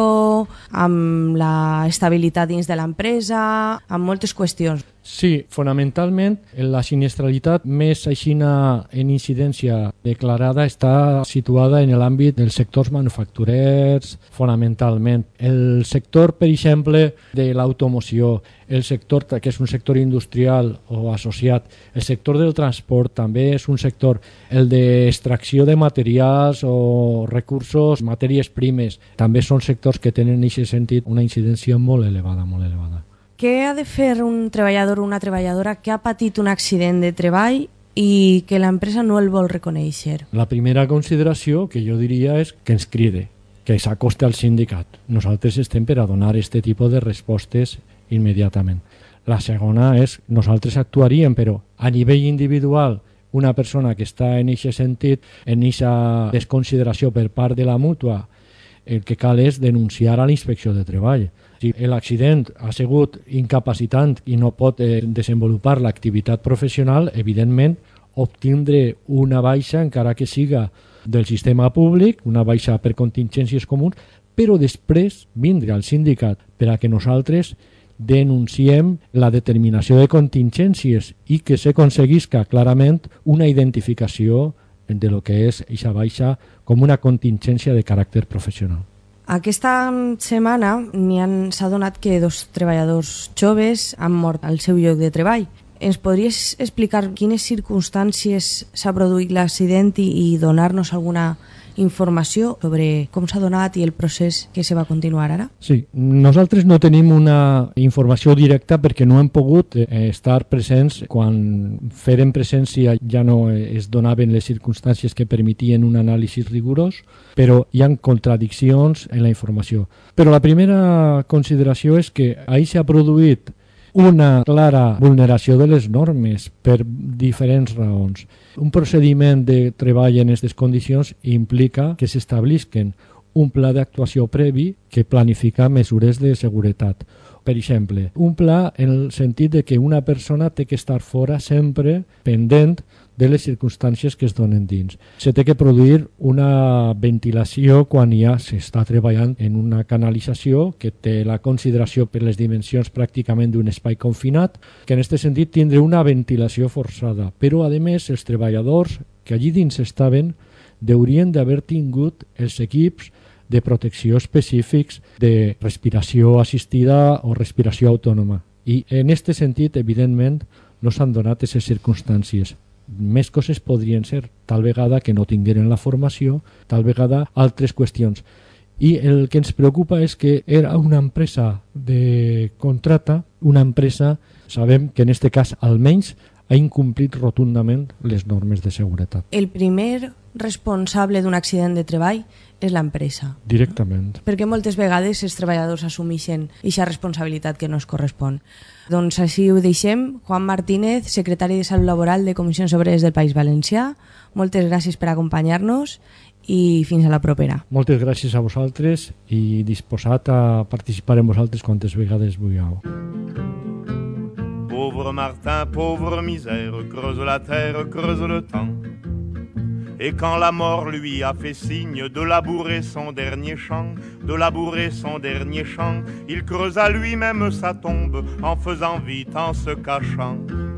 amb la estabilitat dins de l'empresa, amb moltes qüestions. Sí, fonamentalment la sinistralitat més aixina en incidència declarada està situada en l'àmbit dels sectors manufacturers, fonamentalment. El sector, per exemple, de l'automoció, el sector que és un sector industrial o associat, el sector del transport també és un sector, el d'extracció de materials o recursos, matèries primes, també són sectors que tenen en aquest sentit una incidència molt elevada, molt elevada. Què ha de fer un treballador o una treballadora que ha patit un accident de treball i que l'empresa no el vol reconèixer? La primera consideració que jo diria és que ens cride, que s'acosti al sindicat. Nosaltres estem per a donar aquest tipus de respostes immediatament. La segona és, nosaltres actuaríem, però a nivell individual, una persona que està en aquest sentit, en aquesta desconsideració per part de la mútua, el que cal és denunciar a la inspecció de treball. Si l'accident ha sigut incapacitant i no pot eh, desenvolupar l'activitat professional, evidentment, obtindre una baixa, encara que siga del sistema públic, una baixa per contingències comuns, però després vindre al sindicat per a que nosaltres denunciem la determinació de contingències i que s'aconseguisca clarament una identificació de lo que és eixa baixa com una contingència de caràcter professional. Aquesta setmana s'ha donat que dos treballadors joves han mort al seu lloc de treball. Ens podries explicar quines circumstàncies s'ha produït l'accident i, i donar-nos alguna informació sobre com s'ha donat i el procés que se va continuar ara? Sí, nosaltres no tenim una informació directa perquè no hem pogut eh, estar presents quan fèrem presència, ja no es donaven les circumstàncies que permetien un anàlisi rigorós, però hi ha contradiccions en la informació. Però la primera consideració és que ahir s'ha produït una clara vulneració de les normes per diferents raons. Un procediment de treball en aquestes condicions implica que s'establisquen un pla d'actuació previ que planifica mesures de seguretat. Per exemple, un pla en el sentit de que una persona té que estar fora sempre pendent de les circumstàncies que es donen dins. Se té que produir una ventilació quan ja s'està treballant en una canalització que té la consideració per les dimensions pràcticament d'un espai confinat, que en aquest sentit tindrà una ventilació forçada. Però, a més, els treballadors que allí dins estaven haurien d'haver tingut els equips de protecció específics de respiració assistida o respiració autònoma. I en aquest sentit, evidentment, no s'han donat aquestes circumstàncies. Més coses podrien ser, tal vegada que no tingueren la formació, tal vegada altres qüestions. I el que ens preocupa és que era una empresa de contrata, una empresa, sabem que en aquest cas almenys ha incomplit rotundament les normes de seguretat. El primer responsable d'un accident de treball és l'empresa. Directament. Perquè moltes vegades els treballadors assumeixen aquesta responsabilitat que no es correspon. Doncs així ho deixem. Juan Martínez, secretari de Salut Laboral de Comissions Obreres del País Valencià, moltes gràcies per acompanyar-nos i fins a la propera. Moltes gràcies a vosaltres i disposat a participar amb vosaltres quantes vegades vulgueu. Pauvre Martin, pauvre misère, creuse la terre, creuse le temps. Et quand la mort lui a fait signe de labourer son dernier champ, de labourer son dernier champ, il creusa lui-même sa tombe en faisant vite, en se cachant.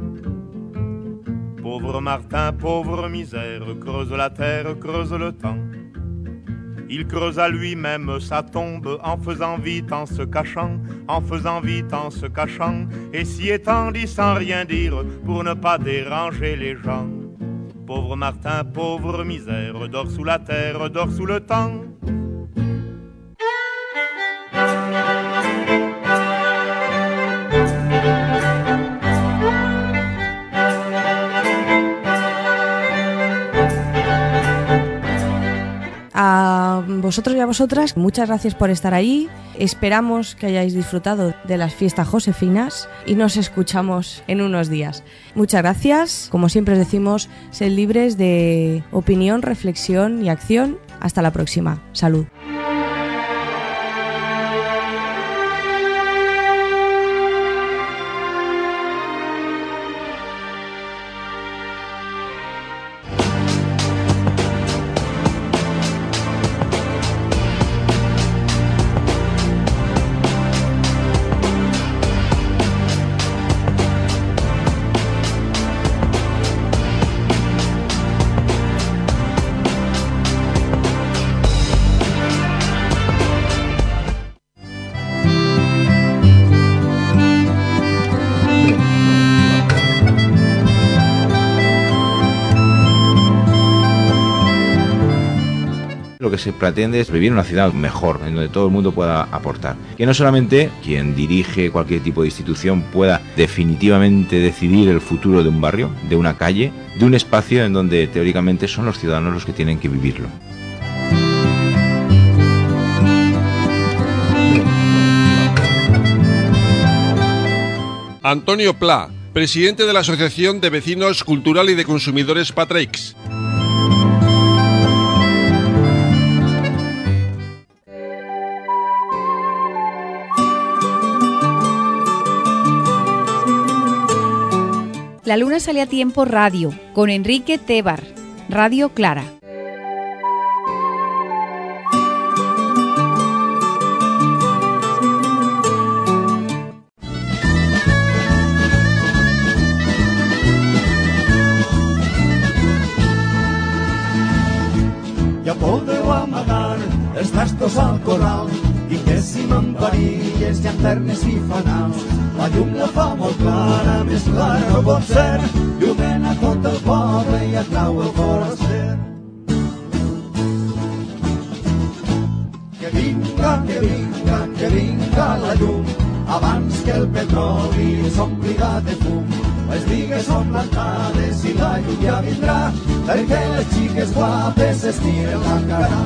Pauvre Martin, pauvre misère, creuse la terre, creuse le temps. Il creusa lui-même sa tombe en faisant vite, en se cachant, en faisant vite, en se cachant, et s'y étendit sans rien dire pour ne pas déranger les gens. Pauvre Martin, pauvre misère, dort sous la terre, dort sous le temps. A vosotros y a vosotras, muchas gracias por estar ahí. Esperamos que hayáis disfrutado de las fiestas josefinas y nos escuchamos en unos días. Muchas gracias. Como siempre os decimos, sed libres de opinión, reflexión y acción. Hasta la próxima. Salud. Lo que se pretende es vivir en una ciudad mejor, en donde todo el mundo pueda aportar. Que no solamente quien dirige cualquier tipo de institución pueda definitivamente decidir el futuro de un barrio, de una calle, de un espacio en donde teóricamente son los ciudadanos los que tienen que vivirlo. Antonio Pla, presidente de la Asociación de Vecinos Cultural y de Consumidores Patreix. La Luna sale a tiempo radio, con Enrique Tebar, Radio Clara. pollastos al corral i que si m'emparilles llanternes i fanals. La llum la fa molt clara, més clara no pot ser, llumena tot el poble i atrau el foraster. Que vinga, que vinga, que vinga la llum, abans que el petroli s'ompliga de fum. Les bigues són plantades i la llum ja vindrà, perquè les xiques guapes s'estiren la cara.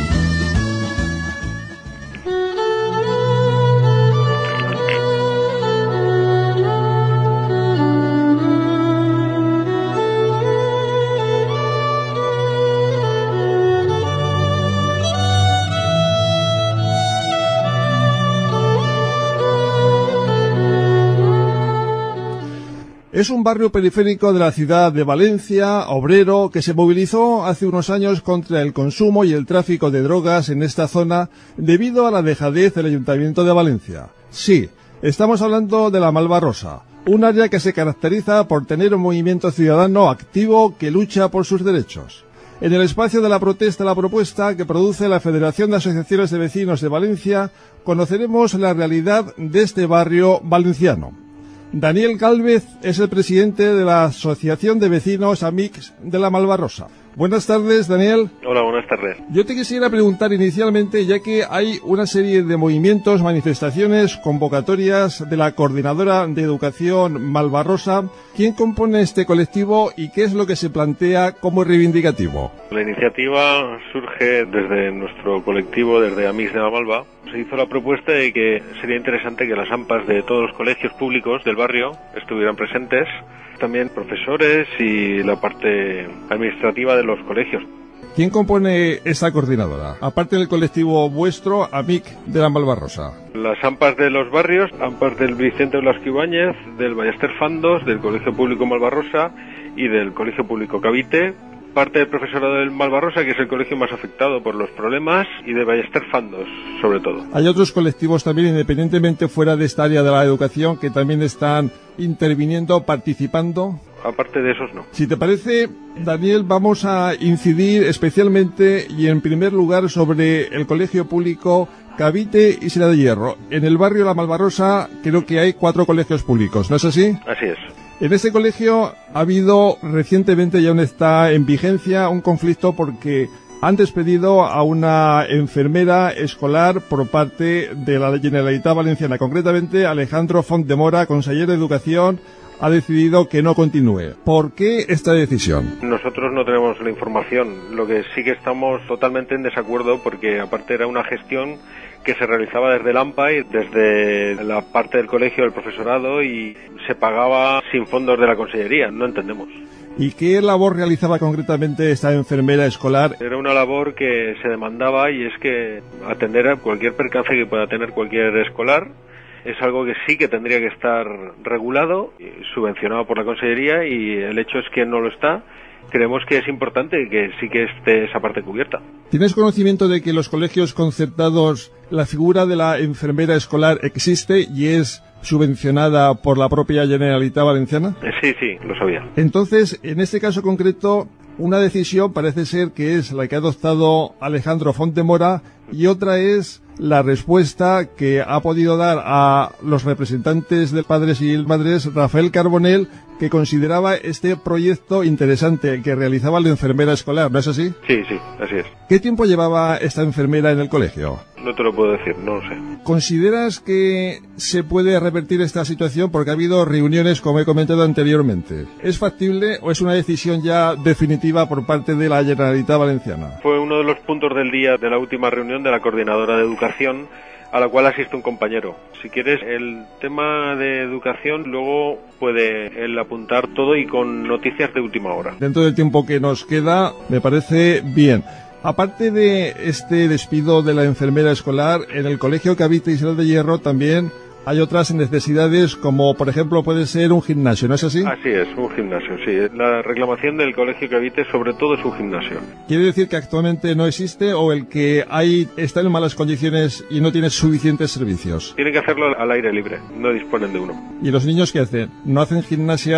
Es un barrio periférico de la ciudad de Valencia, obrero, que se movilizó hace unos años contra el consumo y el tráfico de drogas en esta zona debido a la dejadez del Ayuntamiento de Valencia. Sí, estamos hablando de la Malvarrosa, un área que se caracteriza por tener un movimiento ciudadano activo que lucha por sus derechos. En el espacio de la protesta la propuesta que produce la Federación de Asociaciones de Vecinos de Valencia, conoceremos la realidad de este barrio valenciano. Daniel Gálvez es el presidente de la Asociación de Vecinos Amics de la Malvarrosa. Buenas tardes, Daniel. Hola, buenas tardes. Yo te quisiera preguntar inicialmente, ya que hay una serie de movimientos, manifestaciones, convocatorias de la Coordinadora de Educación Malvarrosa, ¿quién compone este colectivo y qué es lo que se plantea como reivindicativo? La iniciativa surge desde nuestro colectivo, desde Amics de la Malva. Se hizo la propuesta de que sería interesante que las AMPAs de todos los colegios públicos del barrio estuvieran presentes, también profesores y la parte administrativa de los colegios. ¿Quién compone esta coordinadora? Aparte del colectivo vuestro, AMIC de la Malvarrosa. Las AMPAs de los barrios, AMPAs del Vicente Blasco Ibáñez, del Ballester Fandos, del Colegio Público Malvarrosa y del Colegio Público Cavite. Parte del profesorado del Malvarrosa, que es el colegio más afectado por los problemas, y de Ballester Fandos, sobre todo. Hay otros colectivos también, independientemente fuera de esta área de la educación, que también están interviniendo, participando. Aparte de esos, no. Si te parece, Daniel, vamos a incidir especialmente y en primer lugar sobre el colegio público Cavite y Sierra de Hierro. En el barrio La Malvarrosa creo que hay cuatro colegios públicos, ¿no es así? Así es. En este colegio ha habido recientemente, y aún está en vigencia, un conflicto porque han despedido a una enfermera escolar por parte de la Generalitat Valenciana. Concretamente, Alejandro Font de Mora, consejero de Educación, ha decidido que no continúe. ¿Por qué esta decisión? Nosotros no tenemos la información. Lo que sí que estamos totalmente en desacuerdo, porque aparte era una gestión que se realizaba desde el AMPA y desde la parte del colegio del profesorado y se pagaba sin fondos de la consellería. No entendemos. ¿Y qué labor realizaba concretamente esta enfermera escolar? Era una labor que se demandaba, y es que atender a cualquier percance que pueda tener cualquier escolar. Es algo que sí que tendría que estar regulado, subvencionado por la consellería, y el hecho es que no lo está. Creemos que es importante que sí que esté esa parte cubierta. ¿Tienes conocimiento de que en los colegios concertados la figura de la enfermera escolar existe y es subvencionada por la propia Generalitat Valenciana? Sí, sí, lo sabía. Entonces, en este caso concreto, una decisión parece ser que es la que ha adoptado Alejandro Font de Mora, y otra es la respuesta que ha podido dar a los representantes de padres y madres Rafael Carbonell, que consideraba este proyecto interesante que realizaba la enfermera escolar, ¿no es así? Sí, sí, así es. ¿Qué tiempo llevaba esta enfermera en el colegio? No te lo puedo decir, no lo sé. ¿Consideras que se puede revertir esta situación? Porque ha habido reuniones, como he comentado anteriormente. ¿Es factible o es una decisión ya definitiva por parte de la Generalitat Valenciana? Fue uno de los puntos del día de la última reunión de la Coordinadora de Educación, a la cual asiste un compañero. Si quieres, el tema de educación luego puede él apuntar todo y con noticias de última hora. Dentro del tiempo que nos queda, me parece bien. Aparte de este despido de la enfermera escolar, en el Colegio Cavite y Sierra de Hierro también hay otras necesidades, como por ejemplo puede ser un gimnasio, ¿no es así? Así es, un gimnasio, sí. La reclamación del Colegio Cavite sobre todo es un gimnasio. ¿Quiere decir que actualmente no existe o el que hay está en malas condiciones y no tiene suficientes servicios? Tienen que hacerlo al aire libre, no disponen de uno. ¿Y los niños qué hacen? ¿No hacen gimnasia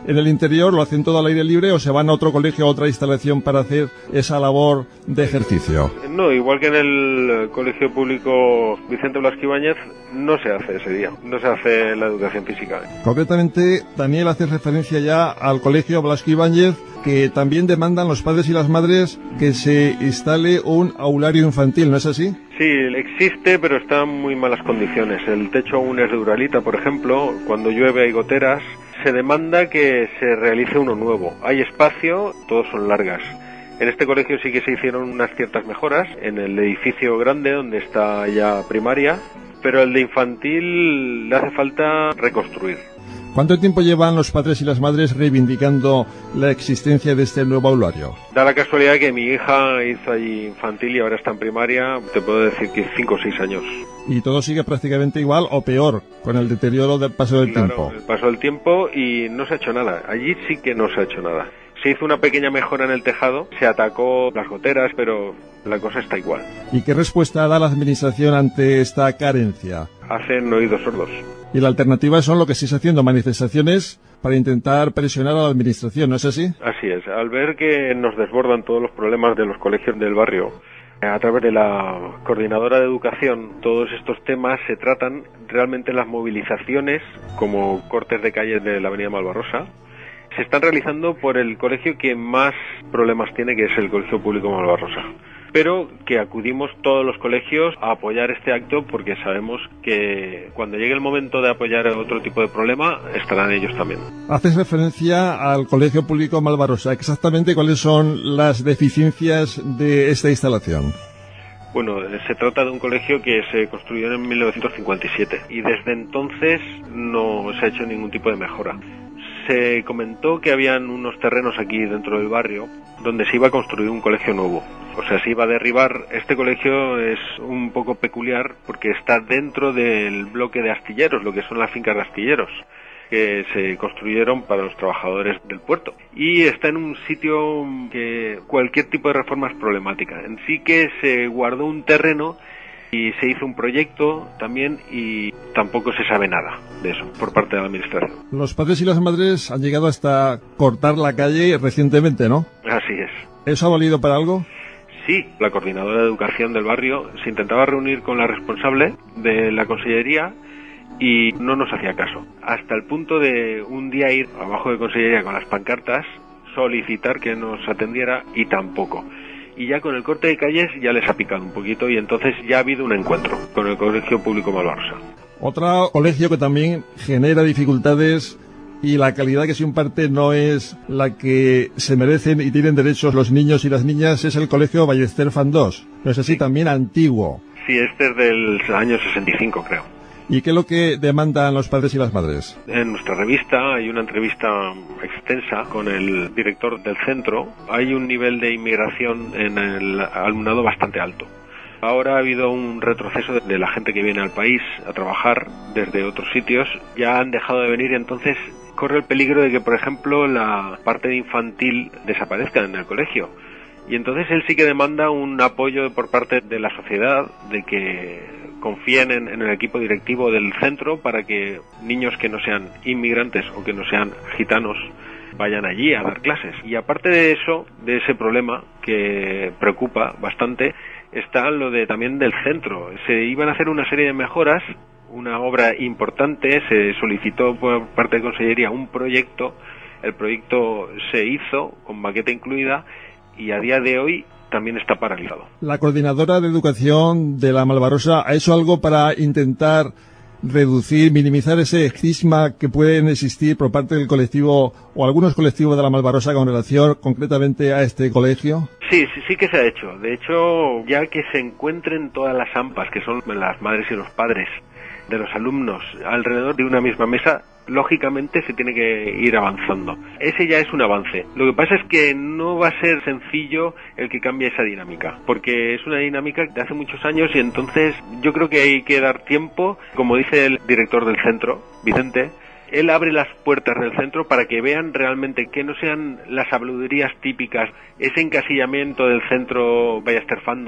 en el interior, lo hacen todo al aire libre o se van a otro colegio, a otra instalación para hacer esa labor de ejercicio. No, igual que en el Colegio Público Vicente Blasco Ibáñez, no se hace ese día, no se hace la educación física. Concretamente, Daniel, hace referencia ya al Colegio Blasco Ibáñez, que también demandan los padres y las madres que se instale un aulario infantil, ¿no es así? Sí, existe, pero está en muy malas condiciones. El techo aún es de uralita, por ejemplo. Cuando llueve hay goteras. Se demanda que se realice uno nuevo. Hay espacio, todos son largas. En este colegio sí que se hicieron unas ciertas mejoras en el edificio grande donde está ya primaria, pero el de infantil le hace falta reconstruir. ¿Cuánto tiempo llevan los padres y las madres reivindicando la existencia de este nuevo aulario? Da la casualidad que mi hija hizo allí infantil y ahora está en primaria, te puedo decir que cinco o seis años. ¿Y todo sigue prácticamente igual o peor con el deterioro del paso del claro, tiempo? el paso del tiempo y no se ha hecho nada. Allí sí que no se ha hecho nada. Se hizo una pequeña mejora en el tejado, se atacó las goteras, pero la cosa está igual. ¿Y qué respuesta da la administración ante esta carencia? Hacen oídos sordos. Y la alternativa son lo que estáis haciendo, manifestaciones para intentar presionar a la administración, ¿no es así? Así es. Al ver que nos desbordan todos los problemas de los colegios del barrio, a través de la coordinadora de educación, todos estos temas se tratan realmente en las movilizaciones, como cortes de calles de la avenida Malvarrosa. Se están realizando por el colegio que más problemas tiene, que es el Colegio Público Malvarrosa. Pero que acudimos todos los colegios a apoyar este acto porque sabemos que cuando llegue el momento de apoyar otro tipo de problema, estarán ellos también. Haces referencia al Colegio Público Malvarrosa. Exactamente cuáles son las deficiencias de esta instalación. Bueno, se trata de un colegio que se construyó en mil novecientos cincuenta y siete y desde entonces no se ha hecho ningún tipo de mejora. Se comentó que habían unos terrenos aquí dentro del barrio donde se iba a construir un colegio nuevo. O sea, se iba a derribar. Este colegio es un poco peculiar porque está dentro del bloque de astilleros, lo que son las fincas de astilleros, que se construyeron para los trabajadores del puerto. Y está en un sitio que cualquier tipo de reforma es problemática. En sí que se guardó un terreno y se hizo un proyecto también y tampoco se sabe nada de eso por parte de la administración. Los padres y las madres han llegado hasta cortar la calle recientemente, ¿no? Así es. ¿Eso ha valido para algo? Sí, la coordinadora de educación del barrio se intentaba reunir con la responsable de la consellería y no nos hacía caso. Hasta el punto de un día ir abajo de consellería con las pancartas, solicitar que nos atendiera y tampoco. Y ya con el corte de calles ya les ha picado un poquito y entonces ya ha habido un encuentro con el Colegio Público Malvarrosa. Otro colegio que también genera dificultades y la calidad que se imparte no es la que se merecen y tienen derechos los niños y las niñas es el Colegio Ballester Fan dos. ¿No es así? Sí. También antiguo. Sí, este es del año sesenta y cinco, creo. ¿Y qué es lo que demandan los padres y las madres? En nuestra revista hay una entrevista extensa con el director del centro. Hay un nivel de inmigración en el alumnado bastante alto. Ahora ha habido un retroceso de la gente que viene al país a trabajar desde otros sitios. Ya han dejado de venir, entonces corre el peligro de que, por ejemplo, la parte de infantil desaparezca en el colegio. Y entonces él sí que demanda un apoyo por parte de la sociedad, de que confíen en, en el equipo directivo del centro para que niños que no sean inmigrantes o que no sean gitanos vayan allí a dar clases. Y aparte de eso, de ese problema que preocupa bastante, está lo de también del centro. Se iban a hacer una serie de mejoras, una obra importante, se solicitó por parte de Consellería un proyecto, el proyecto se hizo con maqueta incluida y a día de hoy también está paralizado. La coordinadora de educación de la Malvarrosa ha hecho algo para intentar reducir, minimizar ese cisma que pueden existir por parte del colectivo o algunos colectivos de la Malvarrosa con relación concretamente a este colegio. Sí, sí, sí que se ha hecho. De hecho, ya que se encuentren todas las AMPAs, que son las madres y los padres de los alumnos, alrededor de una misma mesa, lógicamente se tiene que ir avanzando. Ese ya es un avance. Lo que pasa es que no va a ser sencillo el que cambie esa dinámica, porque es una dinámica de hace muchos años y entonces yo creo que hay que dar tiempo, como dice el director del centro, Vicente. Él abre las puertas del centro para que vean realmente que no sean las habladurías típicas, ese encasillamiento del centro Ballester Fan dos,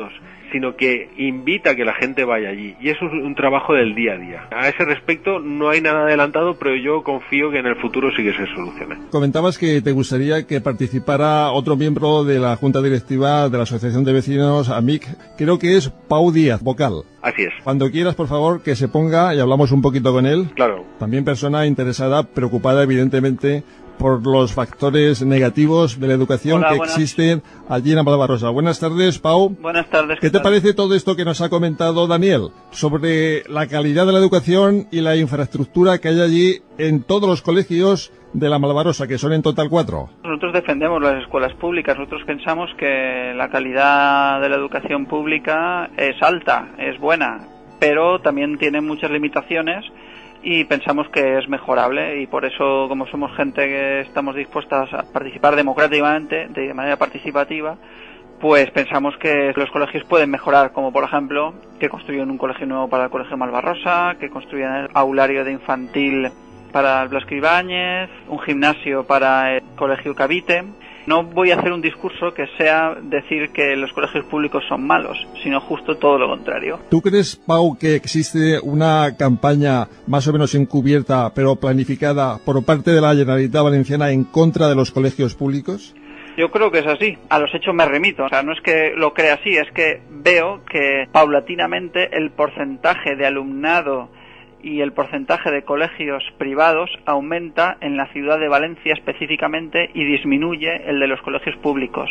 sino que invita a que la gente vaya allí. Y eso es un trabajo del día a día. A ese respecto no hay nada adelantado, pero yo confío que en el futuro sí que se solucione. Comentabas que te gustaría que participara otro miembro de la Junta Directiva de la Asociación de Vecinos A M I C. Creo que es Pau Díaz, vocal. Así es. Cuando quieras, por favor, que se ponga y hablamos un poquito con él. Claro. También persona interesada, preocupada evidentemente por los factores negativos de la educación Hola, que buenas. existen allí en Malvarrosa. Buenas tardes, Pau. Buenas tardes. ¿Qué te parece todo esto que nos ha comentado Daniel sobre la calidad de la educación y la infraestructura que hay allí en todos los colegios de la Malvarrosa, que son en total cuatro? Nosotros defendemos las escuelas públicas. Nosotros pensamos que la calidad de la educación pública es alta, es buena, pero también tiene muchas limitaciones y pensamos que es mejorable, y por eso, como somos gente que estamos dispuestas a participar democráticamente, de manera participativa, pues pensamos que los colegios pueden mejorar, como por ejemplo que construyan un colegio nuevo para el Colegio Malvarrosa, que construyan el aulario de infantil para el Blasco Ibáñez, un gimnasio para el Colegio Cavite. No voy a hacer un discurso que sea decir que los colegios públicos son malos, sino justo todo lo contrario. ¿Tú crees, Pau, que existe una campaña más o menos encubierta, pero planificada por parte de la Generalitat Valenciana en contra de los colegios públicos? Yo creo que es así. A los hechos me remito. O sea, no es que lo crea así, es que veo que paulatinamente el porcentaje de alumnado y el porcentaje de colegios privados aumenta en la ciudad de Valencia específicamente y disminuye el de los colegios públicos.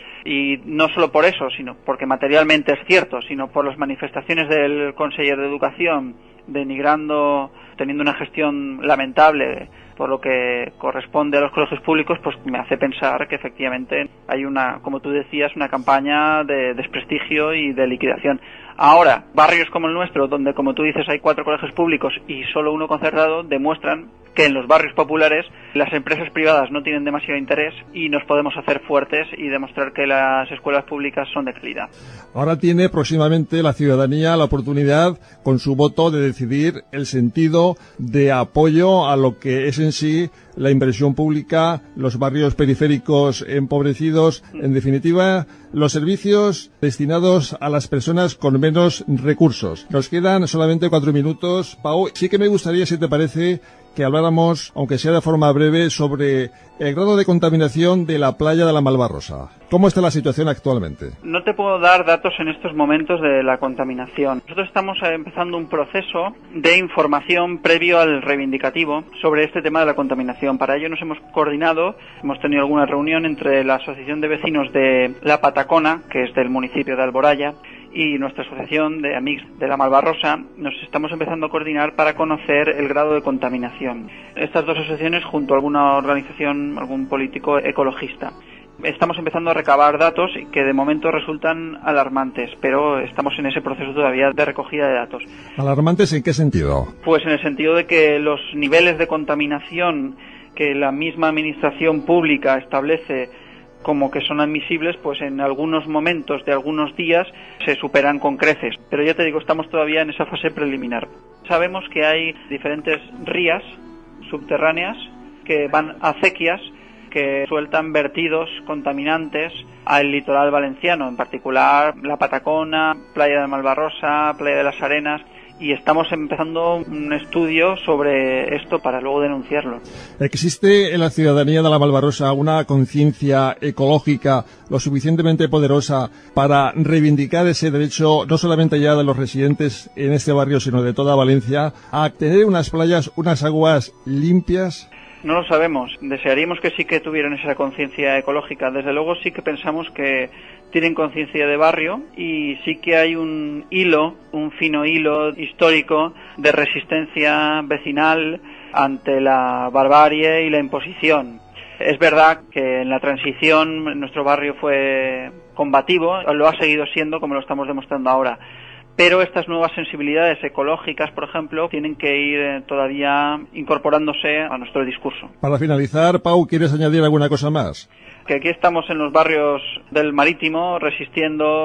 Y no solo por eso, sino porque materialmente es cierto, sino por las manifestaciones del conseller de Educación denigrando, teniendo una gestión lamentable por lo que corresponde a los colegios públicos, pues me hace pensar que efectivamente hay una, como tú decías, una campaña de desprestigio y de liquidación. Ahora, barrios como el nuestro, donde, como tú dices, hay cuatro colegios públicos y solo uno concertado, demuestran que en los barrios populares las empresas privadas no tienen demasiado interés y nos podemos hacer fuertes y demostrar que las escuelas públicas son de calidad. Ahora tiene próximamente la ciudadanía la oportunidad, con su voto, de decidir el sentido de apoyo a lo que es en sí la inversión pública, los barrios periféricos empobrecidos, en definitiva, los servicios destinados a las personas con menos recursos. Nos quedan solamente cuatro minutos. Pau, sí que me gustaría, si te parece, que habláramos, aunque sea de forma breve, sobre el grado de contaminación de la playa de la Malvarrosa. ¿Cómo está la situación actualmente? No te puedo dar datos en estos momentos de la contaminación. Nosotros estamos empezando un proceso de información previo al reivindicativo sobre este tema de la contaminación. Para ello nos hemos coordinado, hemos tenido alguna reunión entre la Asociación de Vecinos de La Patacona, que es del municipio de Alboraya, y nuestra asociación de Amics de la Malvarrosa. Nos estamos empezando a coordinar para conocer el grado de contaminación. Estas dos asociaciones junto a alguna organización, algún político ecologista. Estamos empezando a recabar datos que de momento resultan alarmantes, pero estamos en ese proceso todavía de recogida de datos. ¿Alarmantes en qué sentido? Pues en el sentido de que los niveles de contaminación que la misma administración pública establece como que son admisibles, pues en algunos momentos de algunos días se superan con creces. Pero ya te digo, estamos todavía en esa fase preliminar. Sabemos que hay diferentes rías subterráneas que van a acequias que sueltan vertidos contaminantes al litoral valenciano, en particular la Patacona, Playa de Malvarrosa, Playa de las Arenas, y estamos empezando un estudio sobre esto para luego denunciarlo. ¿Existe en la ciudadanía de la Malvarrosa una conciencia ecológica lo suficientemente poderosa para reivindicar ese derecho, no solamente ya de los residentes en este barrio, sino de toda Valencia, a tener unas playas, unas aguas limpias? No lo sabemos. Desearíamos que sí que tuvieran esa conciencia ecológica. Desde luego sí que pensamos que tienen conciencia de barrio y sí que hay un hilo, un fino hilo histórico de resistencia vecinal ante la barbarie y la imposición. Es verdad que en la transición nuestro barrio fue combativo, lo ha seguido siendo como lo estamos demostrando ahora. Pero estas nuevas sensibilidades ecológicas, por ejemplo, tienen que ir todavía incorporándose a nuestro discurso. Para finalizar, Pau, ¿quieres añadir alguna cosa más? Que aquí estamos en los barrios del Marítimo resistiendo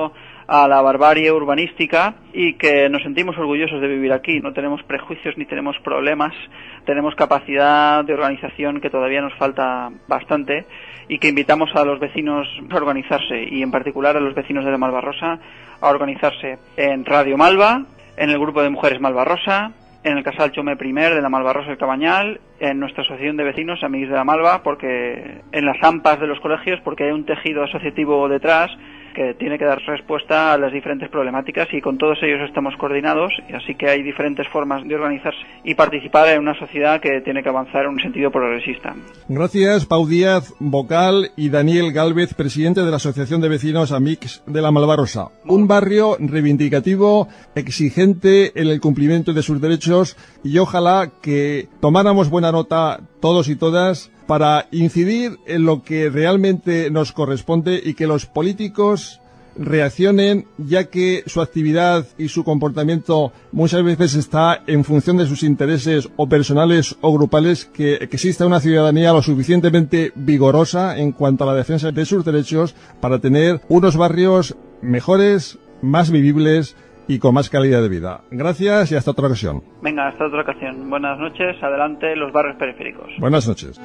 a la barbarie urbanística y que nos sentimos orgullosos de vivir aquí. No tenemos prejuicios ni tenemos problemas, tenemos capacidad de organización que todavía nos falta bastante y que invitamos a los vecinos a organizarse, y en particular a los vecinos de la Malvarrosa a organizarse en Radio Malva, en el grupo de mujeres Malvarrosa, en el Casal Chome Primer de la Malvarrosa del Cabanyal, en nuestra asociación de vecinos Amigos de la Malva, porque en las AMPAs de los colegios, porque hay un tejido asociativo detrás que tiene que dar respuesta a las diferentes problemáticas, y con todos ellos estamos coordinados, y así que hay diferentes formas de organizarse y participar en una sociedad que tiene que avanzar en un sentido progresista. Gracias, Pau Díaz, vocal, y Daniel Gálvez, presidente de la Asociación de Vecinos Amics de la Malvarrosa. Un barrio reivindicativo, exigente en el cumplimiento de sus derechos, y ojalá que tomáramos buena nota todos y todas para incidir en lo que realmente nos corresponde y que los políticos reaccionen, ya que su actividad y su comportamiento muchas veces está en función de sus intereses o personales o grupales, que, que exista una ciudadanía lo suficientemente vigorosa en cuanto a la defensa de sus derechos para tener unos barrios mejores, más vivibles y con más calidad de vida. Gracias y hasta otra ocasión. Venga, hasta otra ocasión. Buenas noches. Adelante los barrios periféricos. Buenas noches.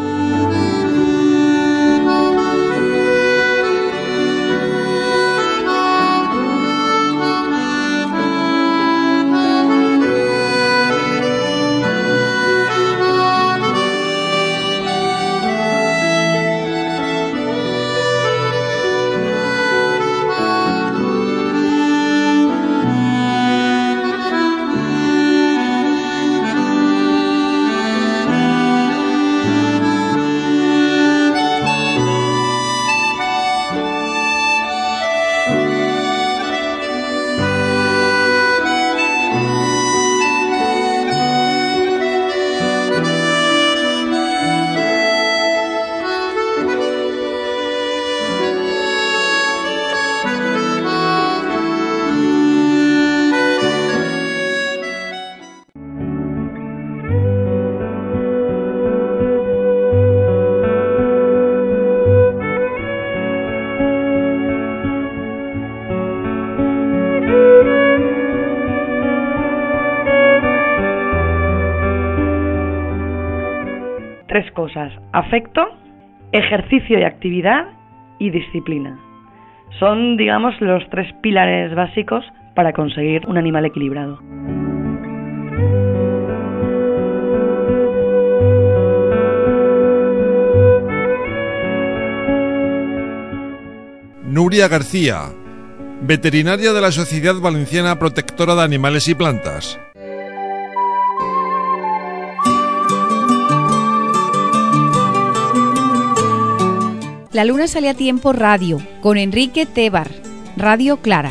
Tres cosas: afecto, ejercicio y actividad, y disciplina. Son, digamos, los tres pilares básicos para conseguir un animal equilibrado. Nuria García, veterinaria de la Sociedad Valenciana Protectora de Animales y Plantas. La luna sale a tiempo radio, con Enrique Tebar, Radio Clara.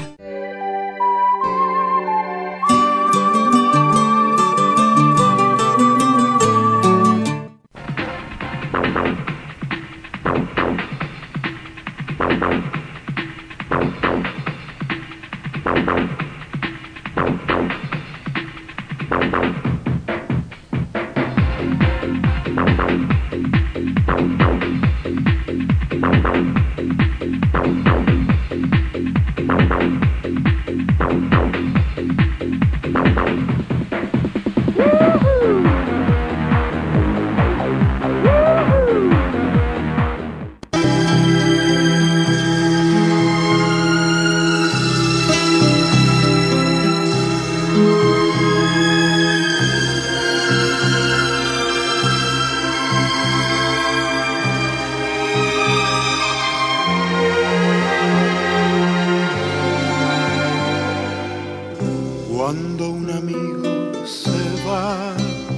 Cuando un amigo se va,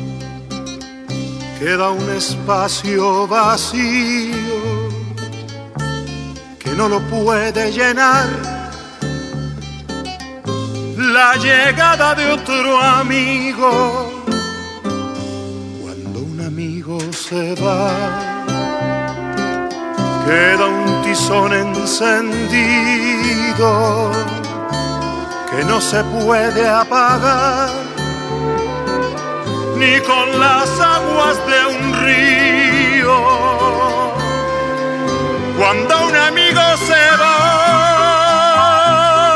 queda un espacio vacío que no lo puede llenar la llegada de otro amigo. Cuando un amigo se va, queda un tizón encendido que no se puede apagar ni con las aguas de un río. Cuando un amigo se va,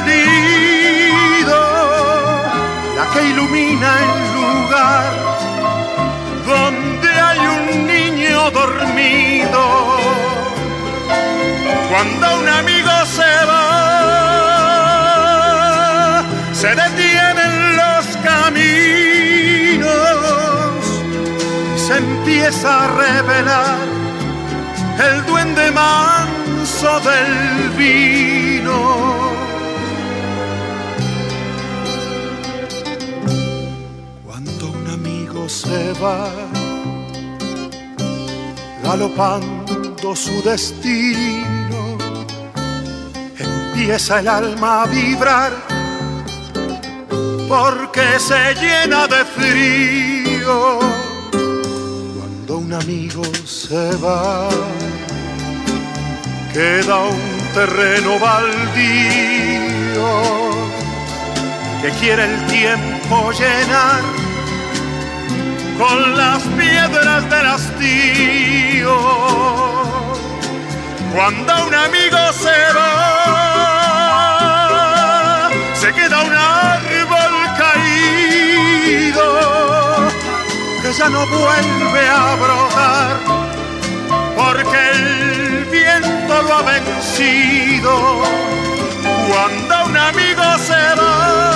querido, la que ilumina el lugar donde hay un niño dormido. Cuando un amigo se va, se detienen los caminos y se empieza a revelar el duende manso del vino. Cuando un amigo se va, galopando su destino, empieza el alma a vibrar porque se llena de frío. Cuando un amigo se va, queda un terreno baldío que quiere el tiempo llenar con las piedras del hastío. Cuando un amigo se va, se queda un árbol caído que ya no vuelve a brotar porque el viento lo ha vencido. Cuando un amigo se va,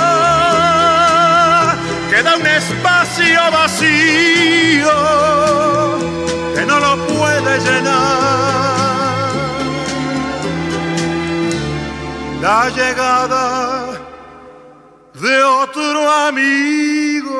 queda un espacio vacío que no lo puede llenar la llegada de otro amigo.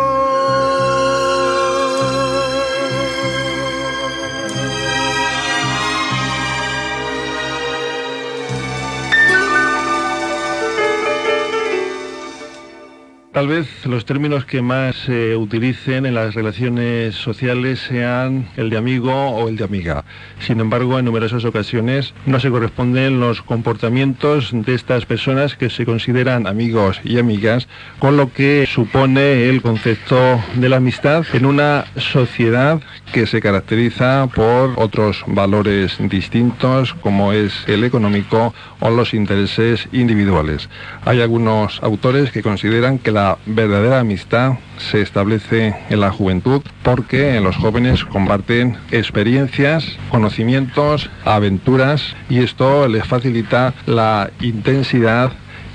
Tal vez los términos que más se utilicen en las relaciones sociales sean el de amigo o el de amiga. Sin embargo, en numerosas ocasiones no se corresponden los comportamientos de estas personas que se consideran amigos y amigas con lo que supone el concepto de la amistad en una sociedad que se caracteriza por otros valores distintos como es el económico o los intereses individuales. Hay algunos autores que consideran que la verdadera amistad se establece en la juventud porque los jóvenes comparten experiencias, conocimientos, aventuras y esto les facilita la intensidad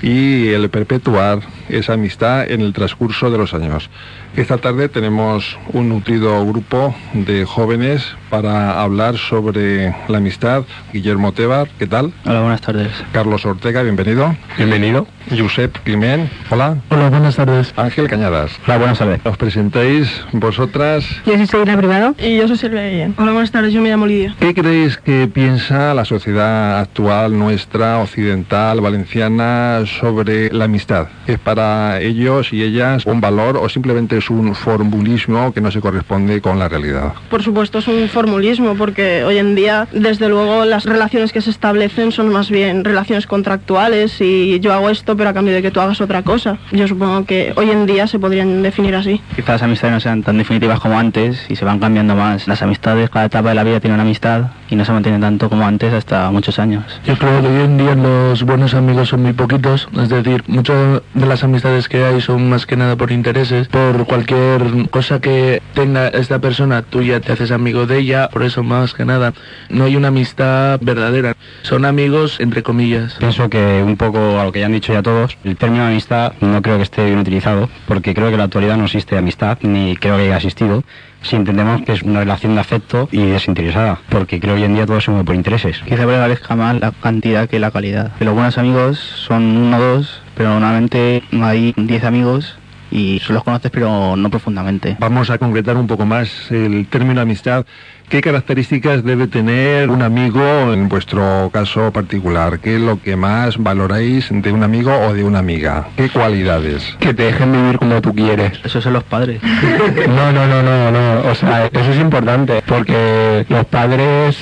y el perpetuar esa amistad en el transcurso de los años. Esta tarde tenemos un nutrido grupo de jóvenes para hablar sobre la amistad. Guillermo Tebar, ¿qué tal? Hola, buenas tardes. Carlos Ortega, bienvenido. Bienvenido. Josep Climent, hola. Hola, buenas tardes. Ángel Cañadas. Hola, buenas tardes. Os presentáis vosotras. Yo soy Seguina Privado. Y yo soy Silvia Guillén. Hola, buenas tardes, yo me llamo Lidia. ¿Qué creéis que piensa la sociedad actual nuestra, occidental, valenciana, sobre la amistad? ¿Es para ellos y ellas un valor o simplemente es un formulismo que no se corresponde con la realidad? Por supuesto es un formulismo porque hoy en día desde luego las relaciones que se establecen son más bien relaciones contractuales y yo hago esto pero a cambio de que tú hagas otra cosa. Yo supongo que hoy en día se podrían definir así. Quizás las amistades no sean tan definitivas como antes y se van cambiando más. Las amistades, cada etapa de la vida tiene una amistad y no se mantiene tanto como antes hasta muchos años. Yo creo que hoy en día los buenos amigos son muy poquitos, es decir, muchas de las amistades que hay son más que nada por intereses, por cualquier cosa que tenga esta persona, tú ya te haces amigo de ella, por eso más que nada no hay una amistad verdadera, son amigos entre comillas. Pienso que un poco a lo que ya han dicho ya todos, el término amistad no creo que esté bien utilizado, porque creo que en la actualidad no existe amistad, ni creo que haya existido, si entendemos que es una relación de afecto y desinteresada, porque creo que hoy en día todo se mueve por intereses. Quizá prevalezca más la cantidad que la calidad. Los buenos amigos son uno o dos, pero normalmente hay diez amigos y los conoces pero no profundamente. Vamos a concretar un poco más el término amistad. ¿Qué características debe tener un amigo en vuestro caso particular? ¿Qué es lo que más valoráis de un amigo o de una amiga? ¿Qué cualidades? Que te dejen vivir como tú quieres. Eso son los padres. No, no, no, no, no. O sea, eso es importante porque los padres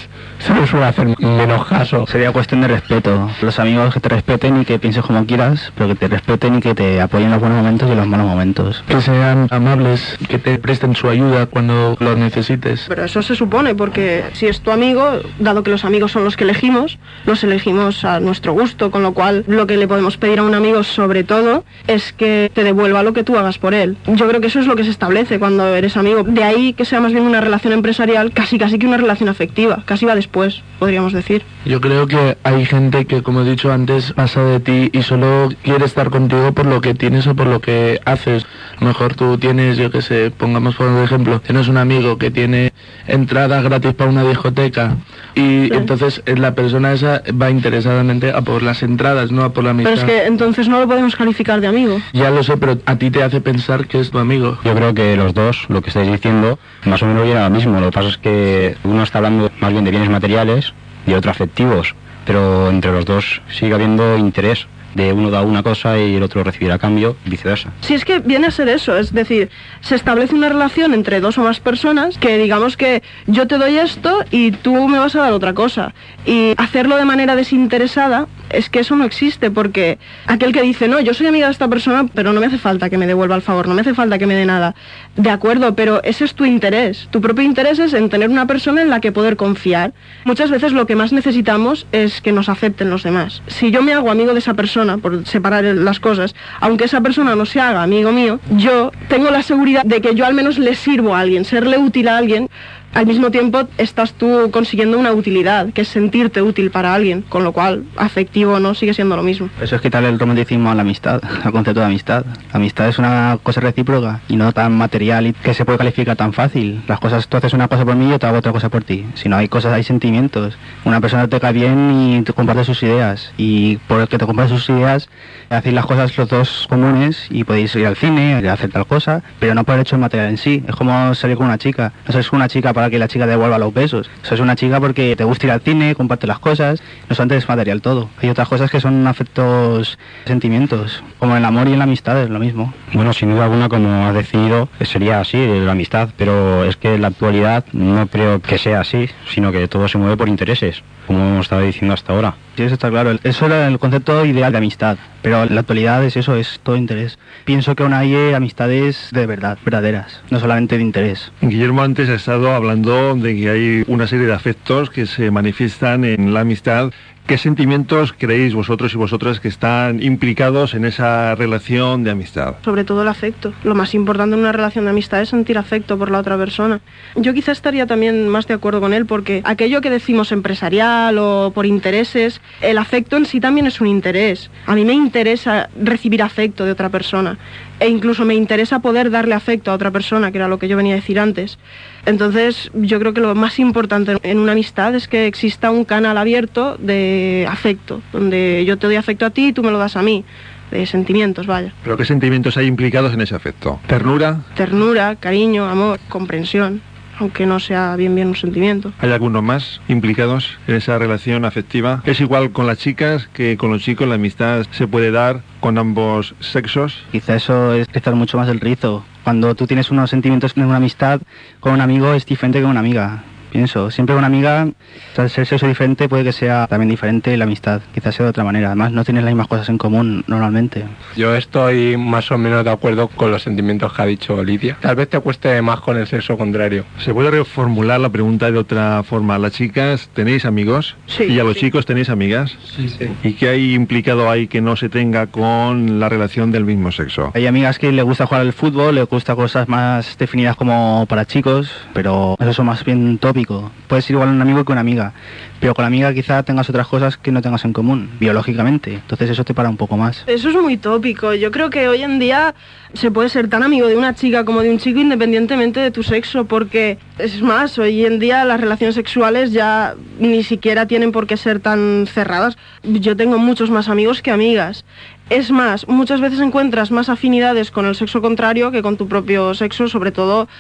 se me suele hacer menos caso. Sería cuestión de respeto. Los amigos que te respeten y que pienses como quieras, pero que te respeten y que te apoyen en los buenos momentos y en los malos momentos. Que sean amables, que te presten su ayuda cuando lo necesites. Pero eso se supone, porque si es tu amigo, dado que los amigos son los que elegimos, los elegimos a nuestro gusto, con lo cual lo que le podemos pedir a un amigo sobre todo es que te devuelva lo que tú hagas por él. Yo creo que eso es lo que se establece cuando eres amigo. De ahí que sea más bien una relación empresarial, casi casi que una relación afectiva, casi va después, podríamos decir. Yo creo que hay gente que, como he dicho antes, pasa de ti y solo quiere estar contigo por lo que tienes o por lo que haces. A lo mejor tú tienes, yo qué sé, pongamos por ejemplo, tienes un amigo que tiene entrada gratis para una discoteca y sí. Entonces la persona esa va interesadamente a por las entradas, no a por la amistad. Pero es que entonces no lo podemos calificar de amigo. Ya lo sé, pero a ti te hace pensar que es tu amigo. Yo creo que los dos, lo que estáis diciendo, más o menos viene a lo mismo. Lo que pasa es que uno está hablando más bien de bienes materiales y otro afectivos, pero entre los dos sigue habiendo interés. De uno da una cosa y el otro recibirá a cambio, viceversa. Sí, es que viene a ser eso, es decir, se establece una relación entre dos o más personas que digamos que yo te doy esto y tú me vas a dar otra cosa. Y hacerlo de manera desinteresada es que eso no existe, porque aquel que dice, no, yo soy amiga de esta persona, pero no me hace falta que me devuelva el favor, no me hace falta que me dé nada. De acuerdo, pero ese es tu interés. Tu propio interés es en tener una persona en la que poder confiar. Muchas veces lo que más necesitamos es que nos acepten los demás. Si yo me hago amigo de esa persona, por separar las cosas, aunque esa persona no se haga amigo mío, yo tengo la seguridad de que yo al menos le sirvo a alguien, serle útil a alguien. Al mismo tiempo estás tú consiguiendo una utilidad, que es sentirte útil para alguien, con lo cual, afectivo o no, sigue siendo lo mismo. Eso es quitarle el romanticismo a la amistad, al concepto de amistad. La amistad es una cosa recíproca y no tan material y que se puede calificar tan fácil. Las cosas, tú haces una cosa por mí y yo te hago otra cosa por ti. Si no hay cosas, hay sentimientos. Una persona te cae bien y te comparte sus ideas, y por el que te comparte sus ideas, hacéis las cosas los dos comunes y podéis ir al cine, ir a hacer tal cosa, pero no por el hecho material en sí. Es como salir con una chica. No sois una chica para que la chica devuelva los besos. Sois una chica porque te gusta ir al cine, comparte las cosas, no solamente es material todo. Hay otras cosas que son afectos, sentimientos, como en el amor y en la amistad es lo mismo. Bueno, sin duda alguna, como has decidido, sería así la amistad, pero es que en la actualidad no creo que sea así, sino que todo se mueve por intereses, como hemos estado diciendo hasta ahora. Sí, eso está claro. Eso era el concepto ideal de amistad, pero en la actualidad es eso, es todo interés. Pienso que aún hay amistades de verdad, verdaderas, no solamente de interés. Guillermo antes ha estado hablando de que hay una serie de afectos que se manifiestan en la amistad. ¿Qué sentimientos creéis vosotros y vosotras que están implicados en esa relación de amistad? Sobre todo el afecto. Lo más importante en una relación de amistad es sentir afecto por la otra persona. Yo quizá estaría también más de acuerdo con él, porque aquello que decimos empresarial o por intereses, el afecto en sí también es un interés. A mí me interesa recibir afecto de otra persona, e incluso me interesa poder darle afecto a otra persona, que era lo que yo venía a decir antes. Entonces, yo creo que lo más importante en una amistad es que exista un canal abierto de afecto, donde yo te doy afecto a ti y tú me lo das a mí, de sentimientos, vaya. ¿Pero qué sentimientos hay implicados en ese afecto? ¿Ternura? Ternura, cariño, amor, comprensión, aunque no sea bien bien un sentimiento. ¿Hay algunos más implicados en esa relación afectiva? ¿Es igual con las chicas que con los chicos? ¿La amistad se puede dar con ambos sexos? Quizá eso es estar mucho más el rizo. Cuando tú tienes unos sentimientos en una amistad, con un amigo es diferente que con una amiga. Pienso, siempre una amiga, al ser sexo diferente puede que sea también diferente la amistad, quizás sea de otra manera. Además no tienes las mismas cosas en común normalmente. Yo estoy más o menos de acuerdo con los sentimientos que ha dicho Lidia. Tal vez te cueste más con el sexo contrario. ¿Se puede reformular la pregunta de otra forma? ¿Las chicas tenéis amigos? Sí. ¿Y a los sí. chicos tenéis amigas? Sí, sí. ¿Y qué hay implicado ahí que no se tenga con la relación del mismo sexo? Hay amigas que les gusta jugar al fútbol, les gusta cosas más definidas como para chicos, pero eso es más bien tópico. Puedes ser igual un amigo que una amiga, pero con la amiga quizá tengas otras cosas que no tengas en común, biológicamente. Entonces eso te para un poco más. Eso es muy tópico. Yo creo que hoy en día se puede ser tan amigo de una chica como de un chico independientemente de tu sexo, porque es más, hoy en día las relaciones sexuales ya ni siquiera tienen por qué ser tan cerradas. Yo tengo muchos más amigos que amigas. Es más, muchas veces encuentras más afinidades con el sexo contrario que con tu propio sexo, sobre todo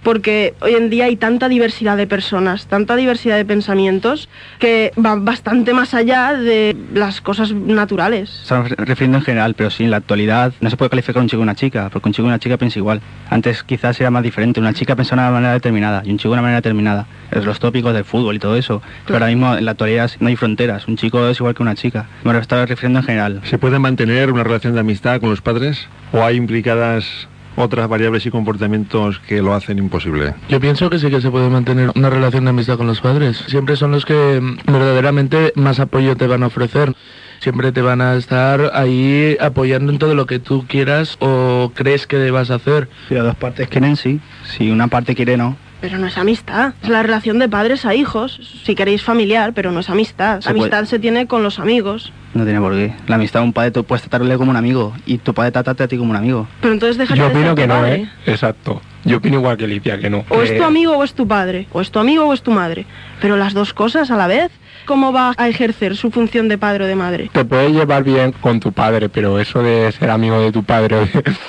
porque hoy en día hay tanta diversidad de personas, tanta diversidad de pensamientos, que van bastante más allá de las cosas naturales. Estamos refiriendo en general, pero sí, en la actualidad no se puede calificar un chico y una chica, porque un chico y una chica piensa igual. Antes quizás era más diferente, una chica pensaba de una manera determinada y un chico de una manera determinada. Es los tópicos del fútbol y todo eso. Pero ahora mismo en la actualidad no hay fronteras, un chico es igual que una chica. Me estaba refiriendo en general. ¿Se puede mantener una relación de amistad con los padres o hay implicadas otras variables y comportamientos que lo hacen imposible? Yo pienso que sí que se puede mantener una relación de amistad con los padres. Siempre son los que verdaderamente más apoyo te van a ofrecer. Siempre te van a estar ahí apoyando en todo lo que tú quieras o crees que debas hacer. Si las dos partes quieren, sí. Si una parte quiere, no. Pero no es amistad, es la relación de padres a hijos, si queréis familiar, pero no es amistad. Se amistad puede. se tiene con los amigos. No tiene por qué. La amistad de un padre tú puedes tratarle como un amigo y tu padre tratarte a ti como un amigo. Pero entonces deja Yo de opino ser tu que no, padre. ¿eh? Exacto. Yo opino igual que Alicia, que no. O Que- es tu amigo o es tu padre, o es tu amigo o es tu madre, pero las dos cosas a la vez. ¿Cómo va a ejercer su función de padre o de madre? Te puedes llevar bien con tu padre, pero eso de ser amigo de tu padre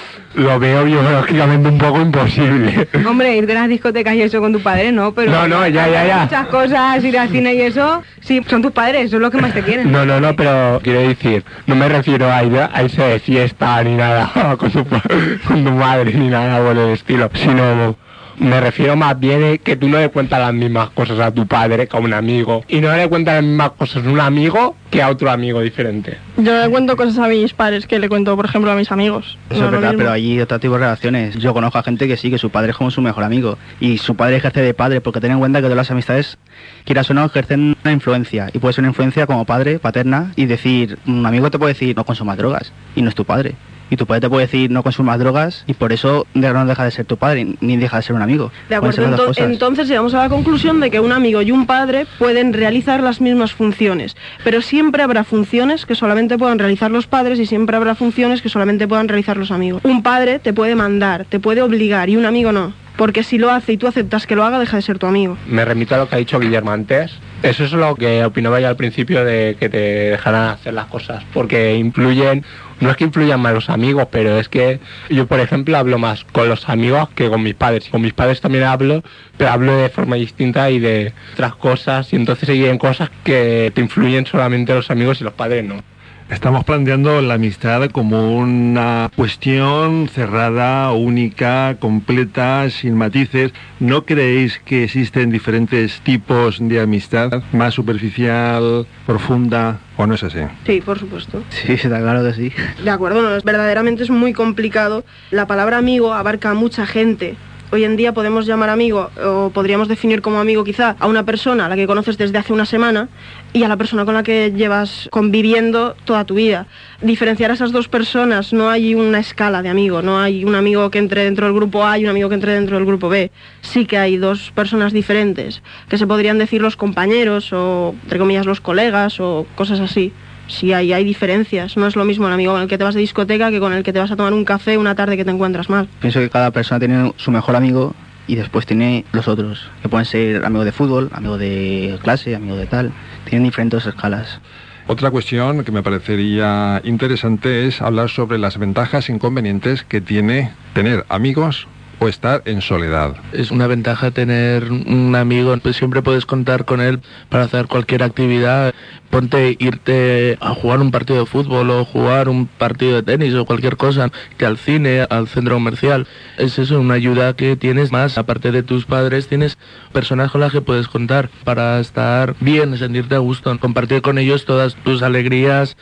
lo veo biológicamente un poco imposible. Hombre, ir de las discotecas y eso con tu padre, no, pero... No, no, ya, ya, ya. Muchas cosas, ir al cine y eso, sí, son tus padres, son los que más te quieren. No, no, no, pero quiero decir, no me refiero a ir a irse de fiesta ni nada con tu, con tu madre ni nada por el estilo, sino me refiero más bien a que tú no le cuentas las mismas cosas a tu padre que a un amigo y no le cuentas las mismas cosas a un amigo que a otro amigo diferente. Yo le cuento cosas a mis padres que le cuento, por ejemplo, a mis amigos. Eso No es lo verdad, mismo. pero hay otro tipo de relaciones. Yo conozco a gente que sí, que su padre es como su mejor amigo y su padre ejerce de padre, porque ten en cuenta que todas las amistades, quieras o no, ejercen una influencia y puede ser una influencia como padre, paterna, y decir, un amigo te puede decir no consumas drogas y no es tu padre. Y tu padre te puede decir no consumas drogas y por eso no deja de ser tu padre ni deja de ser un amigo. De Pueden acuerdo, ser las dos ento- cosas. entonces llegamos a la conclusión de que un amigo y un padre pueden realizar las mismas funciones, pero siempre habrá funciones que solamente puedan realizar los padres y siempre habrá funciones que solamente puedan realizar los amigos. Un padre te puede mandar, te puede obligar y un amigo no, porque si lo hace y tú aceptas que lo haga, deja de ser tu amigo. Me remito a lo que ha dicho Guillermo antes. Eso es lo que opinaba yo al principio de que te dejaran hacer las cosas, porque influyen, no es que influyan más los amigos, pero es que yo, por ejemplo, hablo más con los amigos que con mis padres. Con mis padres también hablo, pero hablo de forma distinta y de otras cosas, y entonces hay cosas que te influyen solamente los amigos y los padres no. Estamos planteando la amistad como una cuestión cerrada, única, completa, sin matices. ¿No creéis que existen diferentes tipos de amistad? ¿Más superficial, profunda, o no es así? Sí, por supuesto. Sí, está claro que sí. De acuerdo, no, es- verdaderamente es muy complicado. La palabra amigo abarca a mucha gente. Hoy en día podemos llamar amigo, o podríamos definir como amigo quizá a una persona a la que conoces desde hace una semana y a la persona con la que llevas conviviendo toda tu vida. Diferenciar a esas dos personas, no hay una escala de amigo, no hay un amigo que entre dentro del grupo A y un amigo que entre dentro del grupo B. Sí que hay dos personas diferentes, que se podrían decir los compañeros o, entre comillas, los colegas o cosas así. Sí, hay, hay diferencias. No es lo mismo el amigo con el que te vas de discoteca que con el que te vas a tomar un café una tarde que te encuentras mal. Pienso que cada persona tiene su mejor amigo y después tiene los otros, que pueden ser amigos de fútbol, amigos de clase, amigos de tal. Tienen diferentes escalas. Otra cuestión que me parecería interesante es hablar sobre las ventajas e inconvenientes que tiene tener amigos o estar en soledad. Es una ventaja tener un amigo, pues siempre puedes contar con él para hacer cualquier actividad. Ponte irte a jugar un partido de fútbol o jugar un partido de tenis o cualquier cosa, irte al cine, al centro comercial. Es eso, una ayuda que tienes más. Aparte de tus padres, tienes personas con las que puedes contar para estar bien, sentirte a gusto, compartir con ellos todas tus alegrías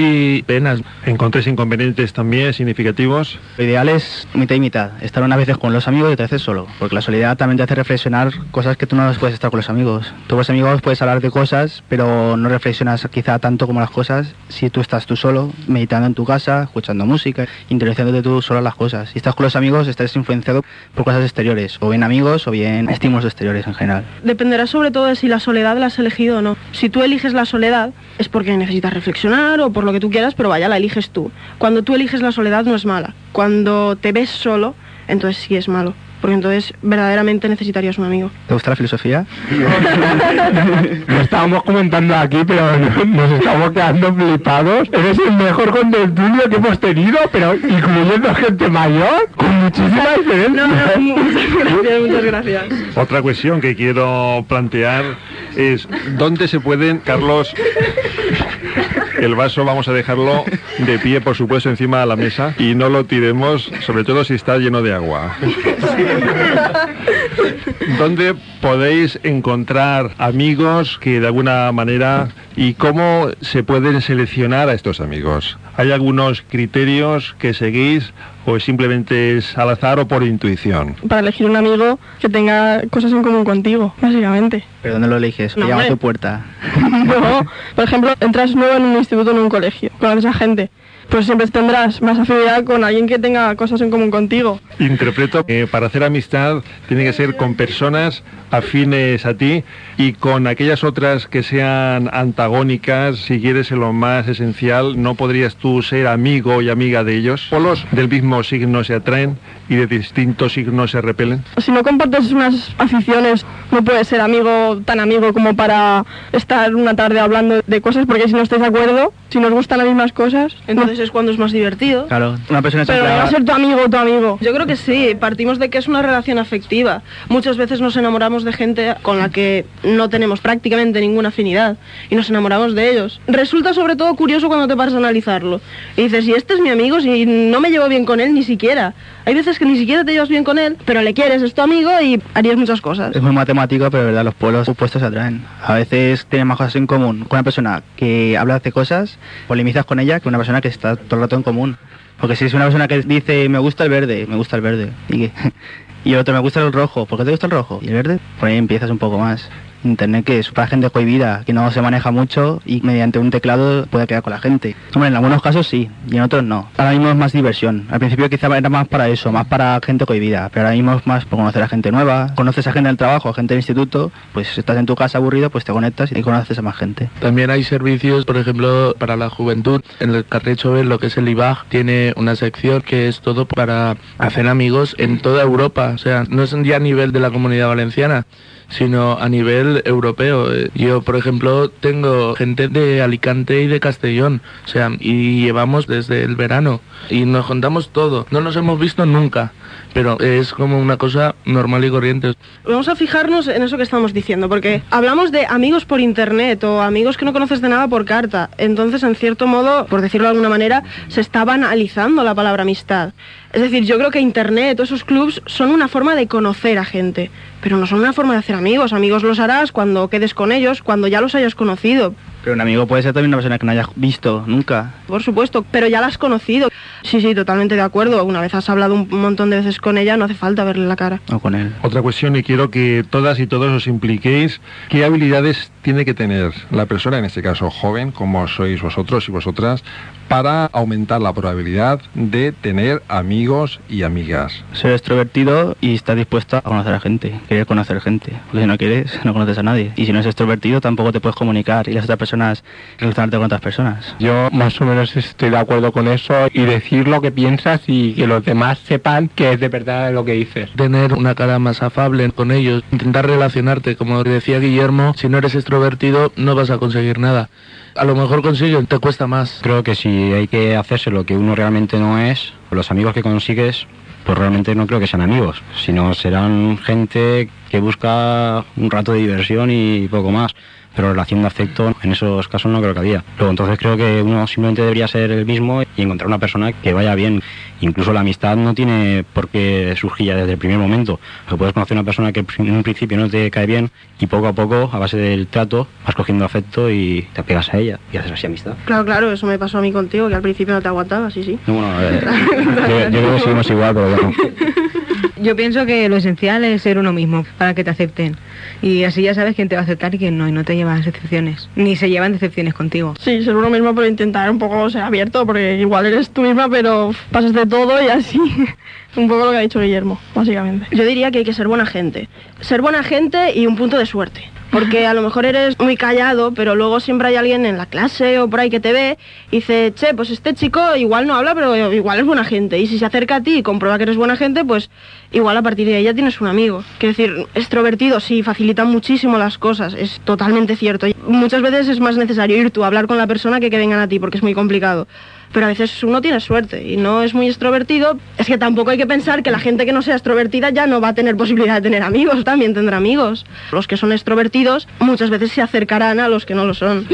y penas. ¿Encontréis inconvenientes también significativos? Lo ideal es mitad y mitad, estar unas veces con los amigos y otras veces solo, porque la soledad también te hace reflexionar cosas que tú no las puedes estar con los amigos. Tú con los amigos puedes hablar de cosas, pero no reflexionas quizá tanto como las cosas si tú estás tú solo, meditando en tu casa, escuchando música, interiorizándote tú solo las cosas. Si estás con los amigos, estás influenciado por cosas exteriores, o bien amigos o bien estímulos exteriores en general. Dependerá sobre todo de si la soledad la has elegido o no. Si tú eliges la soledad es porque necesitas reflexionar o por lo que tú quieras, pero vaya, la eliges tú. Cuando tú eliges la soledad no es mala. Cuando te ves solo, entonces sí es malo. porque entonces verdaderamente necesitarías un amigo. ¿Te gusta la filosofía? Lo estábamos comentando aquí, pero nos estamos quedando flipados. Eres el mejor contertulio que hemos tenido, pero incluyendo gente mayor, con muchísima diferencia. No, no, muchas gracias, muchas gracias. Otra cuestión que quiero plantear es ¿dónde se pueden, Carlos? El vaso vamos a dejarlo de pie, por supuesto, encima de la mesa y no lo tiremos, sobre todo si está lleno de agua. ¿Dónde podéis encontrar amigos que de alguna manera y cómo se pueden seleccionar a estos amigos? ¿Hay algunos criterios que seguís o simplemente es al azar o por intuición? Para elegir un amigo que tenga cosas en común contigo, básicamente. ¿Pero dónde lo eliges? No, ¿Te llama a hombre. tu puerta? No, por ejemplo, entras nuevo en un instituto o en un colegio, conoces a gente, pues siempre tendrás más afinidad con alguien que tenga cosas en común contigo. Interpreto que para hacer amistad tiene que ser con personas afines a ti y con aquellas otras que sean antagónicas, si quieres en lo más esencial, ¿no podrías tú ser amigo y amiga de ellos? ¿Polos del mismo signo se atraen y de distintos signos se repelen? Si no compartes unas aficiones, no puedes ser amigo, tan amigo como para estar una tarde hablando de cosas, porque si no estáis de acuerdo, si nos gustan las mismas cosas, entonces es cuando es más divertido. Claro, una persona Pero siempre no va va- a ser tu amigo o tu amigo. Yo creo que sí, partimos de que es una relación afectiva. Muchas veces nos enamoramos de gente con la que no tenemos prácticamente ninguna afinidad y nos enamoramos de ellos. Resulta sobre todo curioso cuando te paras a analizarlo y dices, si este es mi amigo, si no me llevo bien con él ni siquiera. Hay veces que ni siquiera te llevas bien con él, pero le quieres, es tu amigo y harías muchas cosas. Es muy matemático, pero de verdad los polos opuestos se atraen. A veces tienes más cosas en común con una persona que habla de cosas, polemizas con ella, que una persona que está todo el rato en común. Porque si es una persona que dice, me gusta el verde, me gusta el verde, y, que- y el otro, me gusta el rojo, ¿por qué te gusta el rojo? ¿Y el verde? Por ahí empiezas un poco más. Internet, que es para gente cohibida, que no se maneja mucho y mediante un teclado puede quedar con la gente. Hombre, en algunos casos sí, y en otros no. Ahora mismo es más diversión. Al principio quizá era más para eso, más para gente cohibida, pero ahora mismo es más por conocer a gente nueva. Conoces a gente del trabajo, a gente del instituto, pues estás en tu casa aburrido, pues te conectas y conoces a más gente. También hay servicios, por ejemplo, para la juventud. En el Carrer Chauvet, lo que es el I B A G, tiene una sección que es todo para hacer amigos en toda Europa. O sea, no es ya a nivel de la Comunidad Valenciana, sino a nivel europeo. Yo, por ejemplo, tengo gente de Alicante y de Castellón, o sea, y llevamos desde el verano y nos contamos todo. No nos hemos visto nunca, pero es como una cosa normal y corriente. Vamos a fijarnos en eso que estamos diciendo, porque hablamos de amigos por internet o amigos que no conoces de nada por carta. Entonces, en cierto modo, por decirlo de alguna manera, se está banalizando la palabra amistad. Es decir, yo creo que internet o esos clubs son una forma de conocer a gente, pero no son una forma de hacer amigos. Amigos los harás cuando quedes con ellos, cuando ya los hayas conocido. Pero un amigo puede ser también una persona que no hayas visto nunca. Por supuesto, pero ya la has conocido. Sí, sí, totalmente de acuerdo. Una vez has hablado un montón de veces con ella, no hace falta verle la cara. O con él. Otra cuestión, y quiero que todas y todos os impliquéis, ¿qué habilidades tiene que tener la persona, en este caso joven, como sois vosotros y vosotras, para aumentar la probabilidad de tener amigos y amigas? Ser extrovertido y estar dispuesto a conocer a gente, querer conocer gente. Porque si no quieres, no conoces a nadie. Y si no eres extrovertido, tampoco te puedes comunicar y las otras personas, relacionarte con otras personas. Yo más o menos estoy de acuerdo con eso y decir lo que piensas y que los demás sepan que es de verdad lo que dices. Tener una cara más afable con ellos, intentar relacionarte, como decía Guillermo, si no eres extrovertido no vas a conseguir nada. A lo mejor consigues, te cuesta más. Creo que si hay que hacerse lo que uno realmente no es, los amigos que consigues, pues realmente no creo que sean amigos, sino serán gente que busca un rato de diversión y poco más. Pero relación de afecto en esos casos no creo que había. Luego entonces creo que uno simplemente debería ser el mismo y encontrar una persona que vaya bien. Incluso la amistad no tiene por qué surgir ya desde el primer momento. Porque puedes conocer a una persona que en un principio no te cae bien y poco a poco, a base del trato, vas cogiendo afecto y te apegas a ella y haces así amistad. Claro, claro, eso me pasó a mí contigo, que al principio no te aguantaba, sí, sí. No, bueno, eh, yo, yo creo que seguimos igual, pero bueno. Yo pienso que lo esencial es ser uno mismo para que te acepten. Y así ya sabes quién te va a aceptar y quién no, y no te llevas decepciones. Ni se llevan decepciones contigo. Sí, ser uno mismo, pero intentar un poco ser abierto, porque igual eres tú misma, pero pasas de todo y así. Un poco lo que ha dicho Guillermo, básicamente. Yo diría que hay que ser buena gente. Ser buena gente y un punto de suerte. Porque a lo mejor eres muy callado, pero luego siempre hay alguien en la clase o por ahí que te ve y dice, che, pues este chico igual no habla, pero igual es buena gente. Y si se acerca a ti y comprueba que eres buena gente, pues igual a partir de ahí ya tienes un amigo. Quiero decir, extrovertido sí, facilitan muchísimo las cosas, es totalmente cierto. Muchas veces es más necesario ir tú a hablar con la persona que que vengan a ti, porque es muy complicado. Pero a veces uno tiene suerte y no es muy extrovertido. Es que tampoco hay que pensar que la gente que no sea extrovertida ya no va a tener posibilidad de tener amigos, también tendrá amigos. Los que son extrovertidos muchas veces se acercarán a los que no lo son.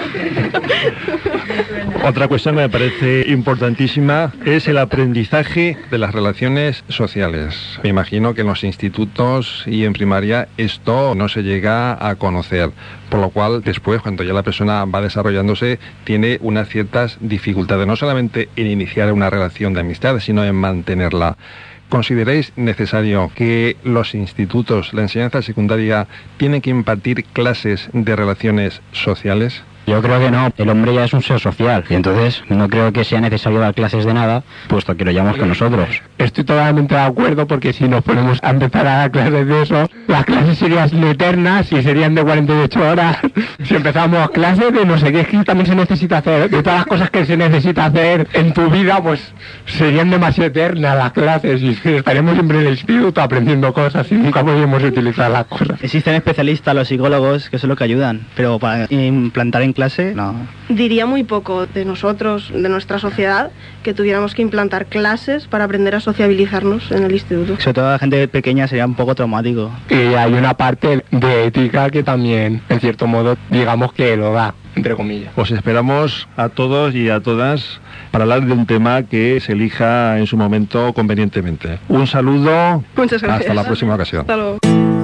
Otra cuestión que me parece importantísima es el aprendizaje de las relaciones sociales. Me imagino que en los institutos y en primaria esto no se llega a conocer, por lo cual después, cuando ya la persona va desarrollándose, tiene unas ciertas dificultades, no solamente en iniciar una relación de amistad, sino en mantenerla. ¿Consideráis necesario que los institutos, la enseñanza secundaria, tienen que impartir clases de relaciones sociales? Yo creo que no, el hombre ya es un ser social y entonces no creo que sea necesario dar clases de nada, puesto que lo llevamos con nosotros. Estoy totalmente de acuerdo, porque si nos ponemos a empezar a dar clases de eso, las clases serían eternas y serían de cuarenta y ocho horas. Si empezamos clases de no sé qué, es que también se necesita hacer, de todas las cosas que se necesita hacer en tu vida, pues serían demasiado eternas las clases y estaremos siempre en el instituto aprendiendo cosas y nunca podríamos utilizar las cosas. Existen especialistas, los psicólogos, que son los que ayudan, pero para implantar en clase, no. Diría muy poco de nosotros, de nuestra sociedad, que tuviéramos que implantar clases para aprender a sociabilizarnos en el instituto. Sobre todo la gente pequeña sería un poco traumático. Y hay una parte de ética que también, en cierto modo, digamos que lo da, entre comillas. Os esperamos a todos y a todas para hablar de un tema que se elija en su momento convenientemente. Un saludo. Muchas gracias. Hasta la próxima ocasión. Hasta luego.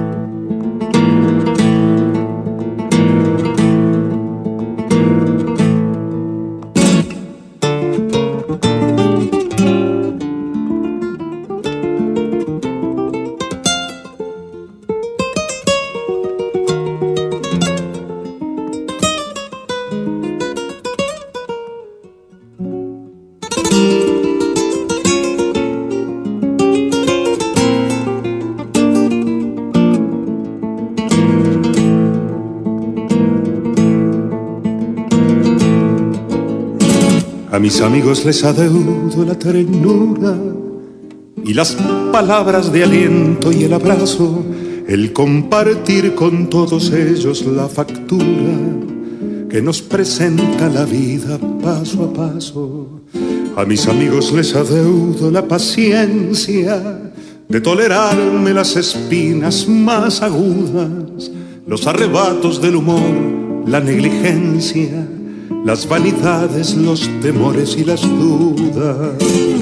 A mis amigos les adeudo la ternura y las palabras de aliento y el abrazo, el compartir con todos ellos la factura que nos presenta la vida paso a paso. A mis amigos les adeudo la paciencia de tolerarme las espinas más agudas, los arrebatos del humor, la negligencia, las vanidades, los temores y las dudas.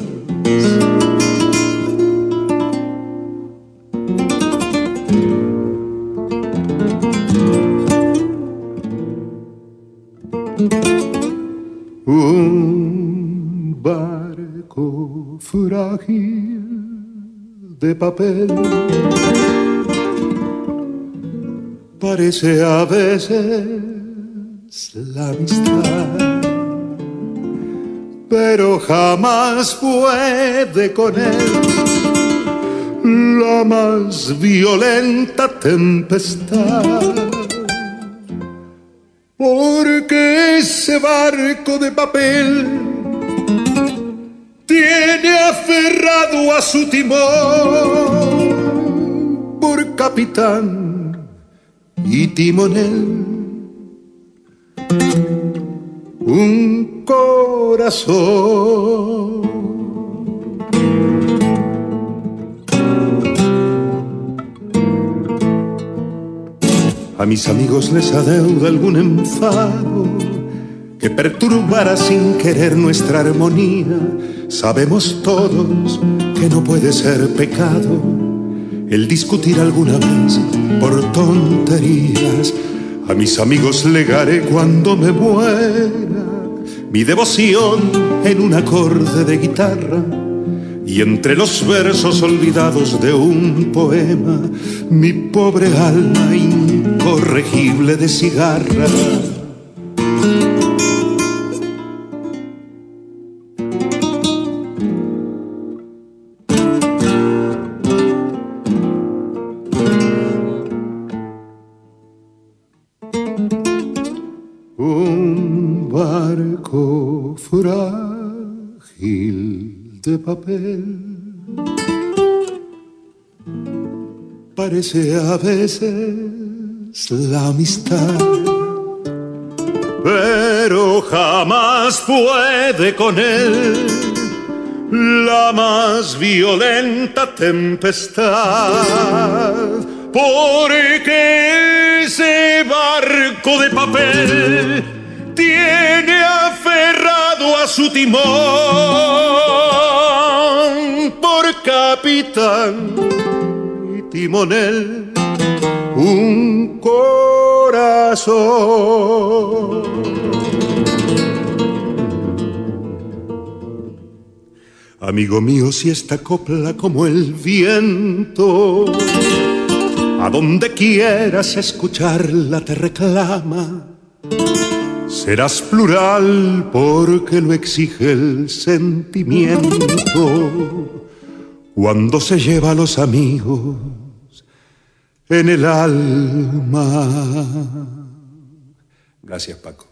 Un barco frágil de papel parece a veces la amistad, pero jamás puede con él la más violenta tempestad, porque ese barco de papel tiene aferrado a su timón por capitán y timonel un corazón. A mis amigos les adeudo algún enfado que perturbara sin querer nuestra armonía. Sabemos todos que no puede ser pecado el discutir alguna vez por tonterías. A mis amigos legaré cuando me muera mi devoción en un acorde de guitarra, y entre los versos olvidados de un poema mi pobre alma incorregible de cigarra. de papel. Parece a veces la amistad, pero jamás puede con él la más violenta tempestad, porque ese barco de papel tiene aferrado a su timón por capitán y timonel un corazón. Amigo mío, si esta copla como el viento, a donde quieras escucharla te reclama, serás plural porque lo exige el sentimiento cuando se lleva a los amigos en el alma. Gracias, Paco.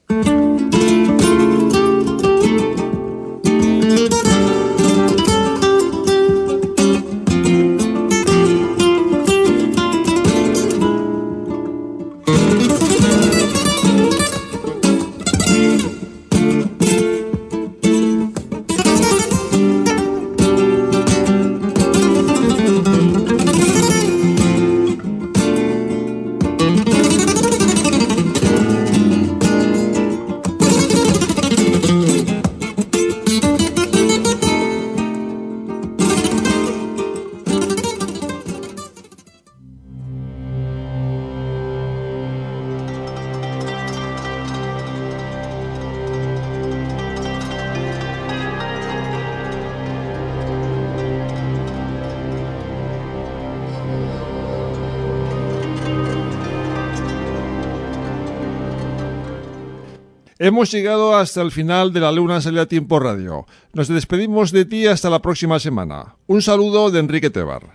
Hemos llegado hasta el final de La Luna Sale a Tiempo Radio. Nos despedimos de ti hasta la próxima semana. Un saludo de Enrique Tebar.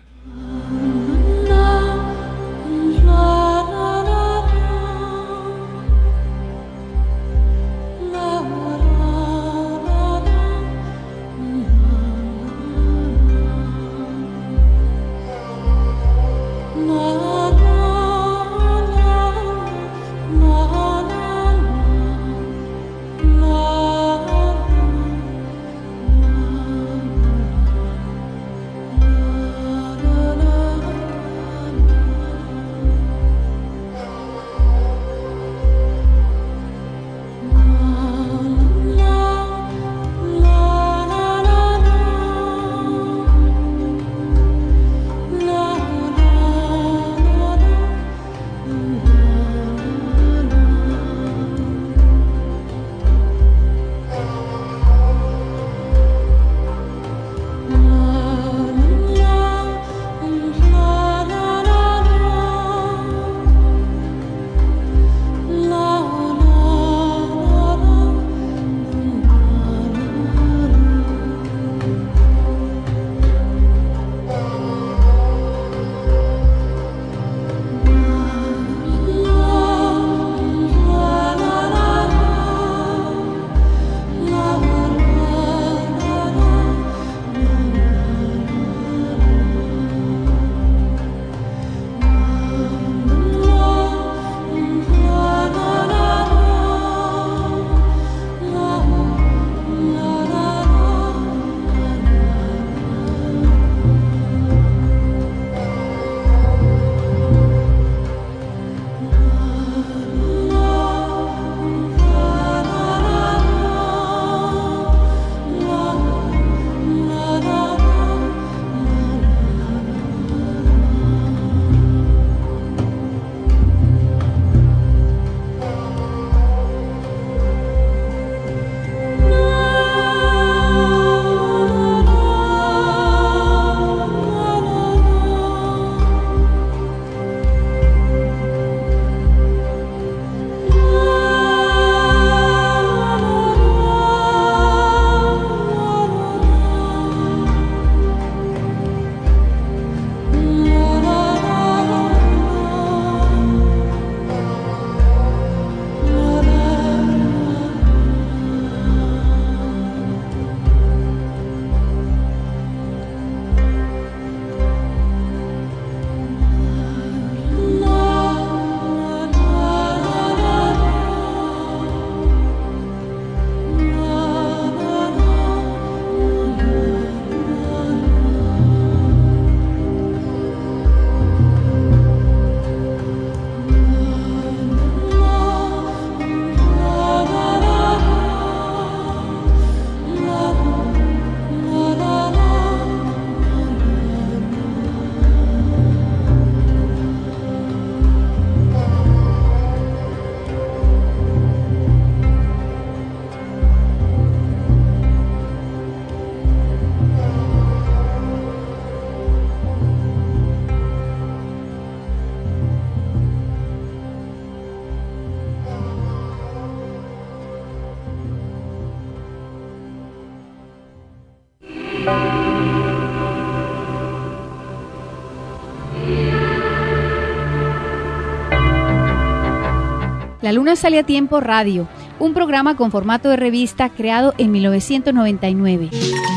La Luna Sale a Tiempo Radio, un programa con formato de revista creado en mil novecientos noventa y nueve.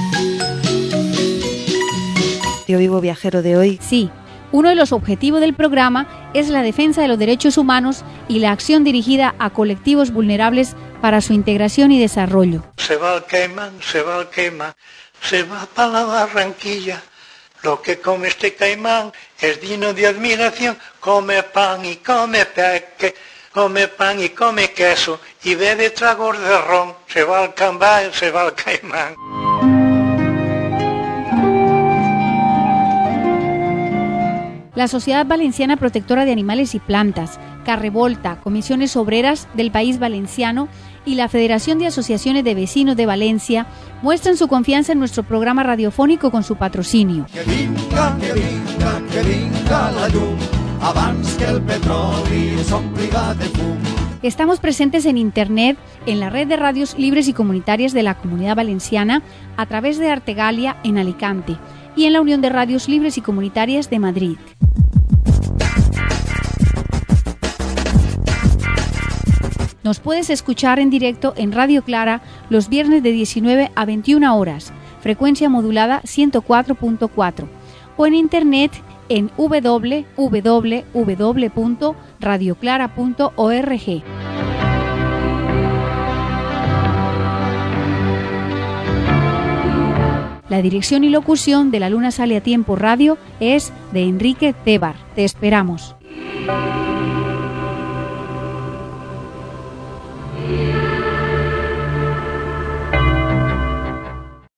Yo vivo viajero de hoy. Sí, uno de los objetivos del programa es la defensa de los derechos humanos y la acción dirigida a colectivos vulnerables para su integración y desarrollo. Se va al caimán, se va al caimán, se va para la Barranquilla. Lo que come este caimán es digno de admiración. Come pan y come peque, come pan y come queso y bebe tragos de ron. Se va al caimán, se va al caimán. La Sociedad Valenciana Protectora de Animales y Plantas, Carrevolta, Comisiones Obreras del País Valenciano y la Federación de Asociaciones de Vecinos de Valencia muestran su confianza en nuestro programa radiofónico con su patrocinio. Que vinga, que vinga, que vinga la llum, abans que el petroli s'ompliga de fum. Estamos presentes en Internet, en la red de radios libres y comunitarias de la Comunidad Valenciana, a través de Artegalia en Alicante y en la Unión de Radios Libres y Comunitarias de Madrid. Nos puedes escuchar en directo en Radio Clara los viernes de diecinueve a veintiuna horas, frecuencia modulada ciento cuatro punto cuatro, o en Internet en doble u doble u doble u punto radio clara punto org. La dirección y locución de La Luna Sale a Tiempo Radio es de Enrique Tebar. Te esperamos.